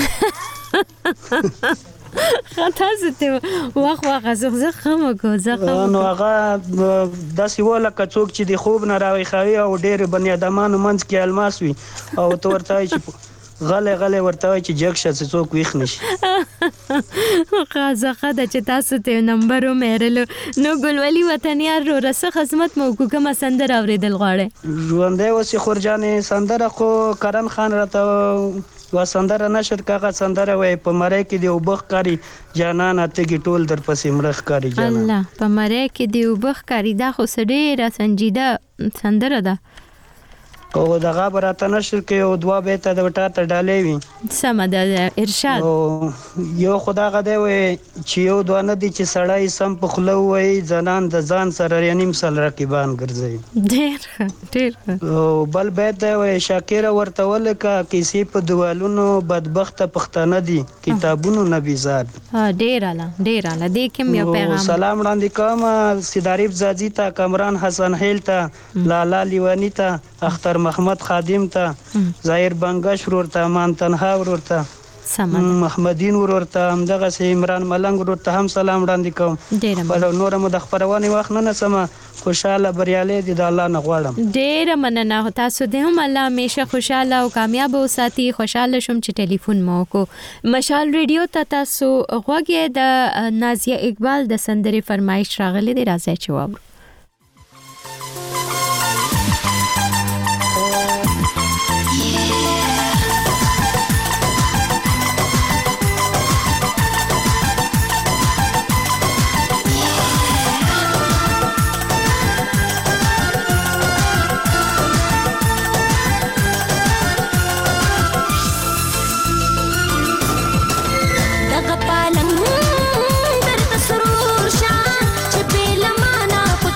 Speaker 1: تاسو ته واخ واخ زغزغ خمو کو زغ
Speaker 16: نو هغه داسې ولا کڅوک چې د خوب نه راوي خوي او ډېر بني ادمانو منځ کې الماس وي او تو ورته چې غلې غلې ورته چې جګ شې څوک ویښ نشي.
Speaker 1: خازخه د چې تاسو ته نمبر ومرلو. نو ګلولي وطنیار رو رسه خدمت مو کومه سندره اوریدل غواړي؟
Speaker 16: ژوندې وسی خورجانې سندره خو کرن خان راته و سندره نشر کاغه سندره وای په مړی کې دی وبخ کاری جانان اتګي ټول در پسې مړخ کاری جانان.
Speaker 1: الله، په مړی کې دی وبخ کاری دا خو سړی سنجیده سندره ده.
Speaker 16: او دغه براته نشر کې او دوا به ته د وټا ته ډالې وي.
Speaker 1: سم ده ارشاد.
Speaker 16: او یو خدا غده وي چې یو دوه نه دي چې سړی سم په خلو وي زنان د ځان سره یعنی مثال رقیبان ګرځي.
Speaker 1: ډېر ډېر.
Speaker 16: او بل به ته وي شاکر ورته ولکه کیسې په دیوالونو بدبخت پښتانه دي کتابونو نبی زاد.
Speaker 1: ها ډېر اعلی ډېر اعلی. دې کوم یو پیغام
Speaker 16: سلام وړاندې کوم سیداریب زاجی ته، کمران حسن هیل ته، لالا لیوانی ته، اختر محمد خادم ته، ظاهر بنگش ورته، مان تنها ورته، محمدین ورته، همدغه سي عمران ملنګ ورته هم سلام وړاندې کوم. بل نور مو د خبرونه وخت نه نسمه خوشاله بریالي دي د الله نه غواړم.
Speaker 1: ډېر مننه، تاسو دې هم الله همیشه خوشاله او کامیاب اوساتي. خوشاله شوم چې ټلیفون مو کو. مشال ریډیو ته تاسو غوږی د نازیه اقبال د سندرې فرمایش راغلي دی، راځي چې واورو.
Speaker 14: دغه پالنګ در تسرور شاه چې په لمانه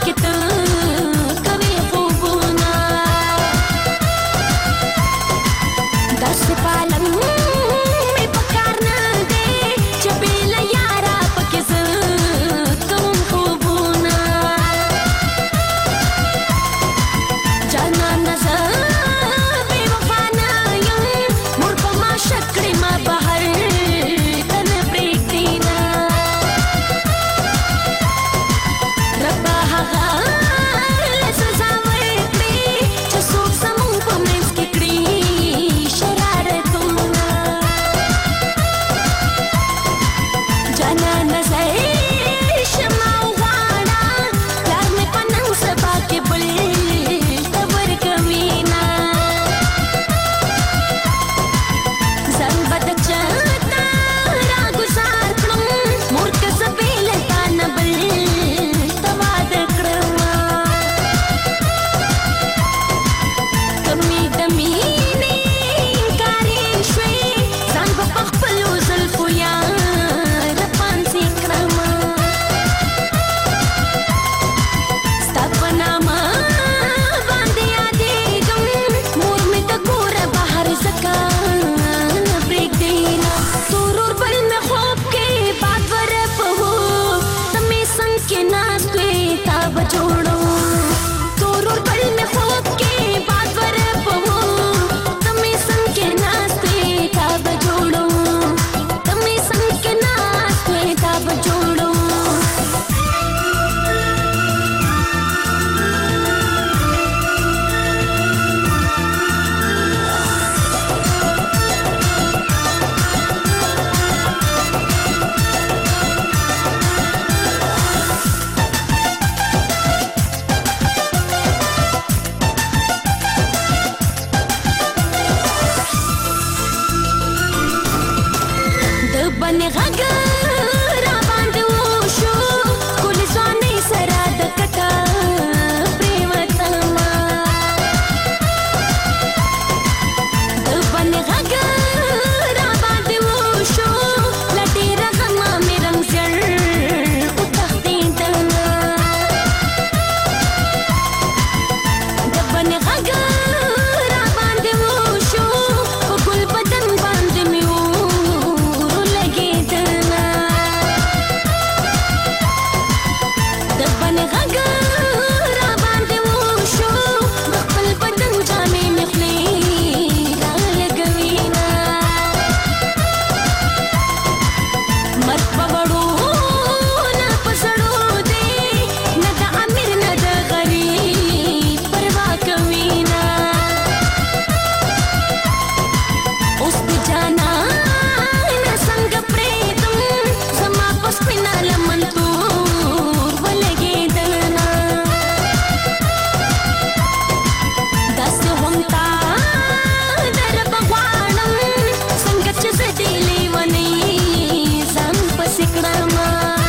Speaker 14: نرما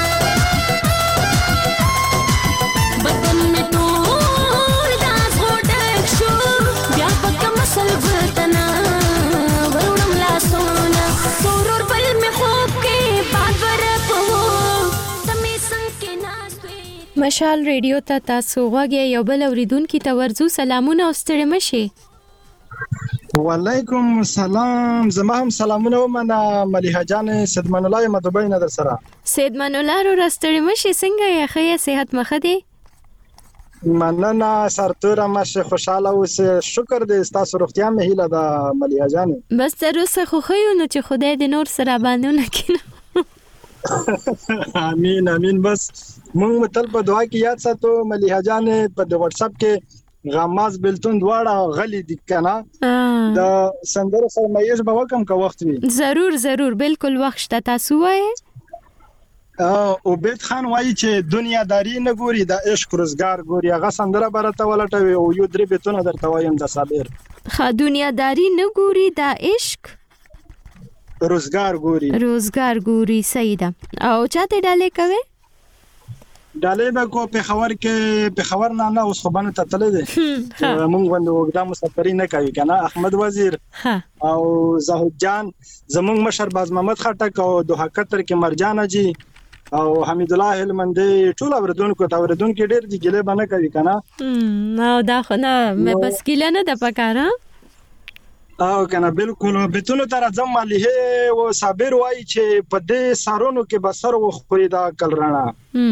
Speaker 14: بدن می ټول داس غوډک شو بیا پکه مسل ورتنا ورونم لاسونه سورور بل می خوب کې باد ورپو تمې څنګه کې ناس
Speaker 1: مشال ریډیو ته تاسو غوږی یو بل اوریدونکو ته ورزو سلامونه او ستړي مشي.
Speaker 17: وعلیکم سلام، زما هم سلامونه ومنه ملیحه جان سیدمان الله مدوبی نه در سره.
Speaker 1: سیدمان الله رو راستړي مشي څنګه یې ښه صحت مخه دی؟
Speaker 17: مننه سرتوره مشه خوشاله اوسه شکر دې تاسو روغتیا مې هیله ده ملیحه جان.
Speaker 1: بس تر اوسه خو خو نو چې خدای دې نور سره باندې نه کینه.
Speaker 17: امين امين. بس موږ تل په دعا کې یاد ساتو ملیحه جان. په د واتس اپ کې غماز بلتون دواړه غلي دي کنه د سندره فرمایش به وکم که وخت وي.
Speaker 1: ضرور ضرور بالکل وخت شته تاسو وایي.
Speaker 17: او بیت خان وایي چې دنیا داری نه ګوري د عشق روزګار ګوري. هغه سندره برته ولټوي او یو درې بیتونه درته وایم د صابر.
Speaker 1: خا دنیا داری نه ګوري د عشق
Speaker 17: روزګار ګوري.
Speaker 1: روزګار ګوري صحیح ده. او چاته ډالې کوي؟
Speaker 17: ډالې به کو په خبر کې په خبر نه نه اوس خو باندې تتلې دي موږ باندې وګدا مسافرین نه کوي کنه. احمد وزیر او زاهد جان زمونږ مشر باز محمد خټک او دوه کتر کې مرجان جی او حمید الله هلمندی ټول اوردونکو ته اوردونکو ډېر دي ګلې باندې کوي کنه.
Speaker 1: نو دا خو نه مې بس ګلې نه د پکاره
Speaker 17: او کنه بالکل بتونو تر ځم مالیه او صابر وای چې په دې سارونو کې بسر و خوري دا کل رانا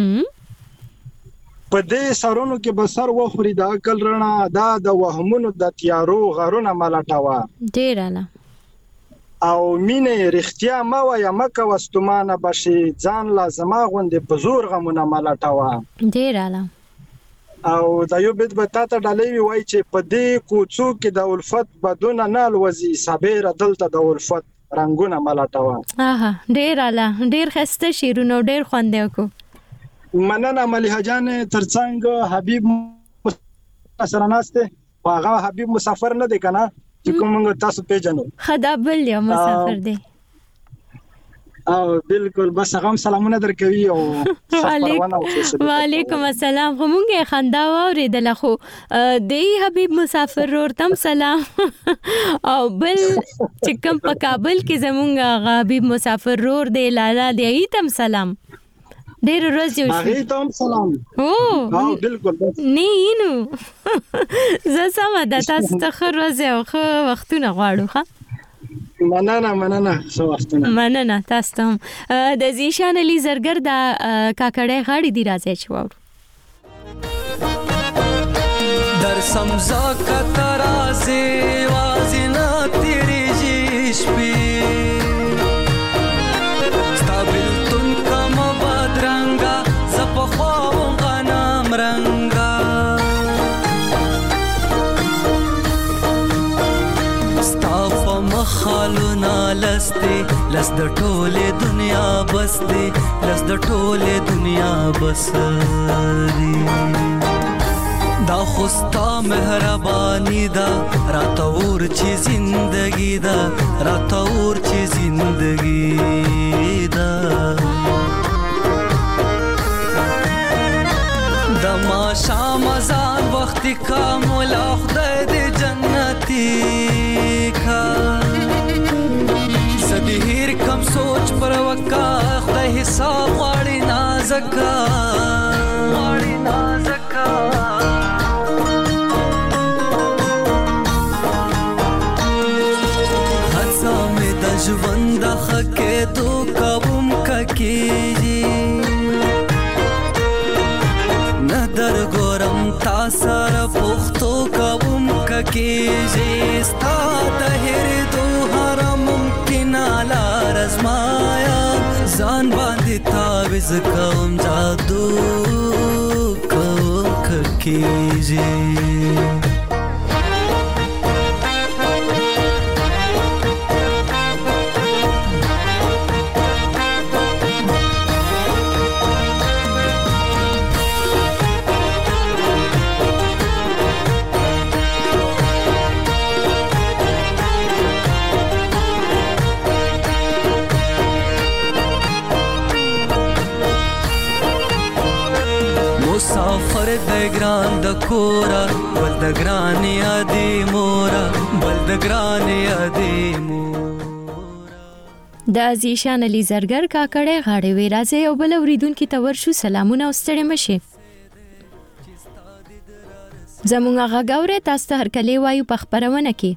Speaker 17: په دې سارونو کې بسر و خوري دا کل رانا دا د وهمونو د تیارو غرونه ملټاوه
Speaker 1: ډیر نه
Speaker 17: او مینه رښتیا ما وای مکه واستمانه بشي ځان لازمه غوندې په زور غمونه ملټاوه
Speaker 1: ډیر نه
Speaker 17: او دا یو بیت به تاسو ډالې وای چې په دې کوڅو کې د الفت بدون نه لوزي صابر دلته د الفت رنگونه ملټاوه.
Speaker 1: اها ډیر اعلی ډیر خسته شیرونو ډیر خوندې کو.
Speaker 17: مننه ملیحه جان. ترڅنګ حبیب سره ناشته هغه حبیب مسافر نه دی کنه چې کوم تاسو پیژنو.
Speaker 1: خدا بل یو مسافر دی.
Speaker 17: او بالکل بس هغه سلامونه درکوي او
Speaker 1: وعلیکم السلام. همغه خندا اوریدل خو دی حبیب مسافر ورتم سلام او بل چې کوم په کابل کې زمونږ حبیب مسافر رور دی لالا دی ایتم سلام. ډېر ورځې وشوې.
Speaker 17: هغې ته هم سلام.
Speaker 1: او
Speaker 17: بالکل
Speaker 1: نه نو زه سمه ده تاسو ته ښه ورځې او ښه وختونه غواړو. ښه
Speaker 17: مننه مننه ښه وختونه.
Speaker 1: مننه تاسو ته هم. د زیشان علي زرګر د کاکړۍ غاړې دي راځي چې واورو.
Speaker 9: در سمزا کته رازې وازې نه تېرېږي شپې ستا بېلتون کمه بدرنګه زه پخوا وم غنم رنګه ستا په مخالونه لس دی لس د ټولې دنیا بس دی لس د ټولې دنیا بس دی دا خوستا مهربانی دا راتور چی زندگی دا راتور چی زندگی دا دا ما شام ازان وقتی کا مولا خدای دی جنتی کا سبی هیر کم سوچ پر وکا خدای حساب غاڑی نازکا غاڑی نازکا ژوند خکې دو کوم ککیږي نه در ګورم تا سره پښتو کوم ککیږي ستا د هر دو هر ممکن لار ازمایا ځان باندې تعویذ کوم جادو کوم ککیږي
Speaker 11: مسافر د ګران د کورا بل د ګران یادې مورا بل د ګران یادې مورا
Speaker 1: د زیشان علی زرګر کاکړې غاړې وی راځي او بل اوریدونکو ته ورشو سلامونه او ستړي مشه زمونږ غاګوره تاسو ته هر کله وایو په خبرونه کې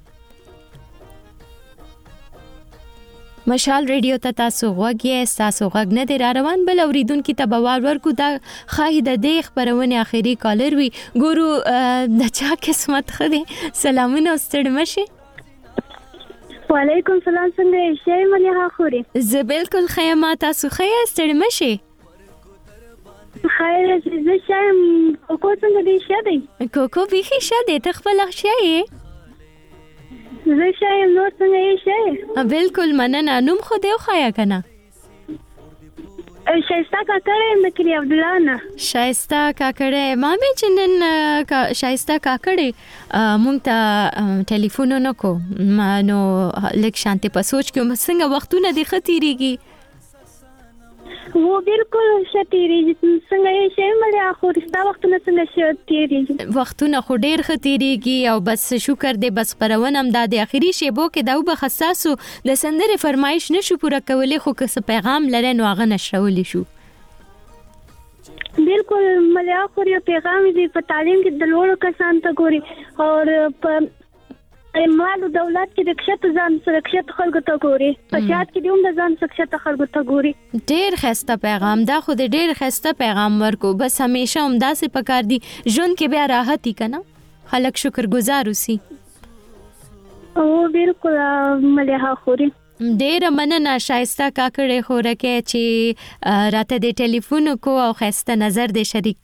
Speaker 1: مشال ریډیو ته تاسو غوږی تاسو غوږ نه دی را روان بل اوریدونکو ته بوال ورکو دا خای د دې خبرونه اخیری کالر وی ګورو د چا قسمت خدي سلامونه او ستړي مشه
Speaker 18: وعلیکم سلام څنګه یې مليحه خوري
Speaker 1: زه بالکل خیمه تاسو خیا ستړي مشه
Speaker 18: خیر زه شایم کوکو څنګه دی شه دی
Speaker 1: کوکو بیخي شه دی ته خپل ښه
Speaker 18: زه شایم نور څنګه یې شه
Speaker 1: بالکل مننه نوم خو دی خیا کنه
Speaker 18: شایسته کاکړې مکری عبد الله نه
Speaker 1: شایسته کاکړې ما مې چنن شایسته کاکړې مونږ ته ټلیفون نه کو ما نو لیک شانتي په سوچ کې مسنګ وختونه دی ختيريږي
Speaker 18: وو بالکل شتيريږي څنګه یې شې ملي اخورستا وختونه څنګه شتيريږي
Speaker 1: وختونه خو ډېر ختيريږي او بس شکر دې بس پرونم د اخیری شیبو کې دا وب حساسو د سندره فرمایش نشو پوره کولې خو که پیغام لره نو هغه نشولې شو
Speaker 18: بالکل ملي اخوري پیغام دې په تعلیم کې د لوړو کسان ته ګوري او په مالو دولت کې د کښت ځان سرکښت خلکو ته ګوري پچات کې دوم د ځان سرکښت خلکو ته ګوري
Speaker 1: ډېر خسته پیغام دا خو ډېر خسته پیغام ورکو بس همیشه هم داسې پکار دي ژوند کې بیا راحت کی کنه خلک شکرګزار اوسي
Speaker 18: او بالکل مليحه خوري
Speaker 1: ډېر مننه شایسته کاکړې خورکه چې راته د ټلیفون کو او خسته نظر دې شریک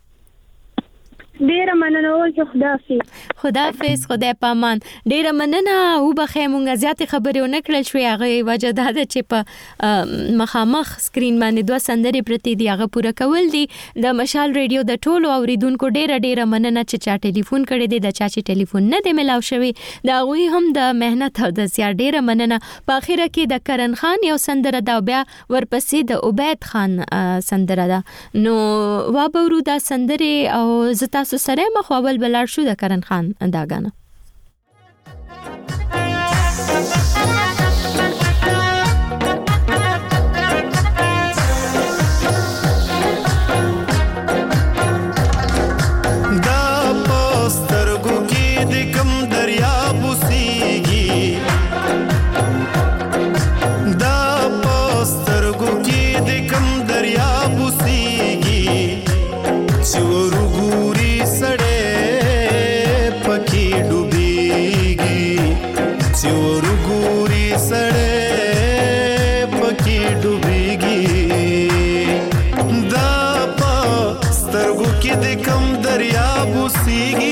Speaker 18: ډیر مننه او خدافظ
Speaker 1: خدافظ خدای پامان ډیر مننه او بخې مونږه زیات خبرې ونکړل شوې هغه وجه دا ده چې په مخامخ سکرین باندې دوه سندرې پرتی دی هغه پوره کول دي د مشال ریډیو د ټولو اوریدونکو ډیر ډیر مننه چې چا ټلیفون کړی دی د چا چې ټلیفون نه دی ملاو شوی دا غوي هم د مهنت او د زیات ډیر مننه په اخره کې د کرن خان یو سندره دا بیا ورپسې د عبید خان سندره ده نو وابورو دا سندره او زتا سو سره مخاول بلار شو د کرن خان داګانه
Speaker 9: دا پسترګو کې د کم دریا بوسیږي دا پسترګو کې د کم دریا بوسیږي چې ورګوري سړې پکې ډوبېږي چې ورګوري سړې پکې ډوبېږي دا په سترګو کې د کم دریا بوسیږي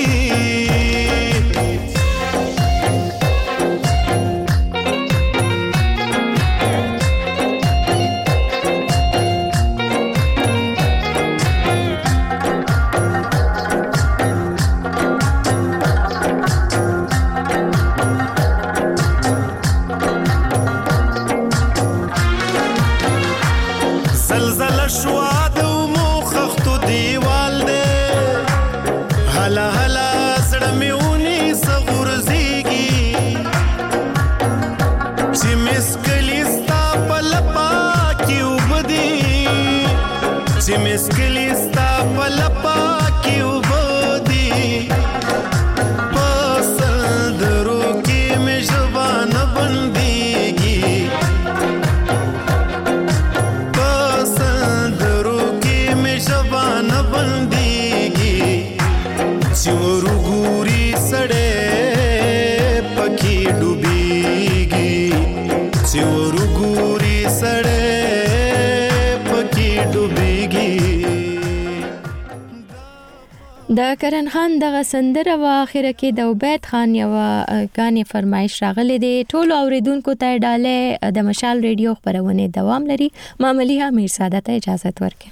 Speaker 1: د کرن خان دغه سندره وا اخره کې د عبید خان یو غانې فرمایش راغلي دي ټول اوریدونکو ته ډاله د مشال ریډیو خبرونه دوام لري ما مليحه میر ساده ته اجازه ورکړه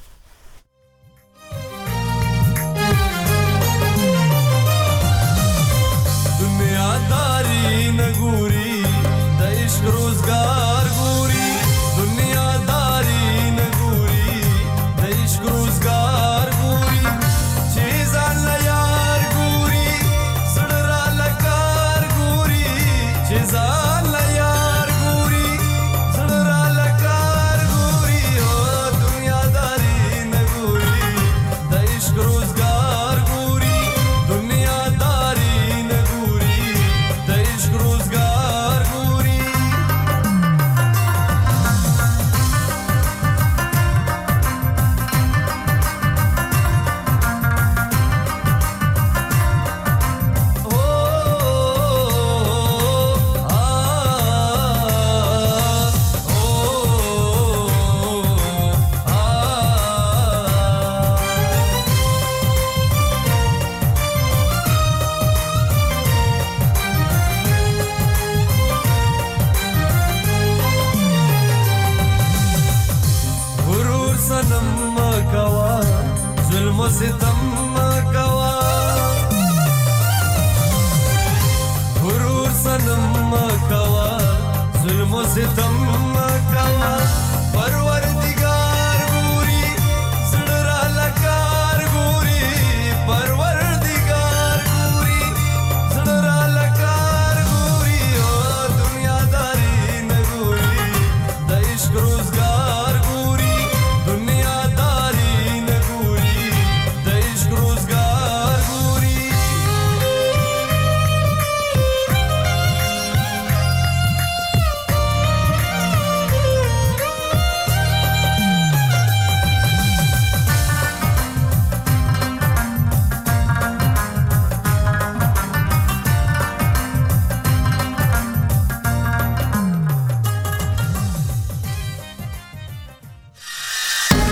Speaker 9: دنیا داری نګوري د عشق روزګار ګوري دنیا داری نګوري د عشق روزګار ګوري सनम कवा जुल्म सितम कवा गुरूर सनम कवा जुल्म सितम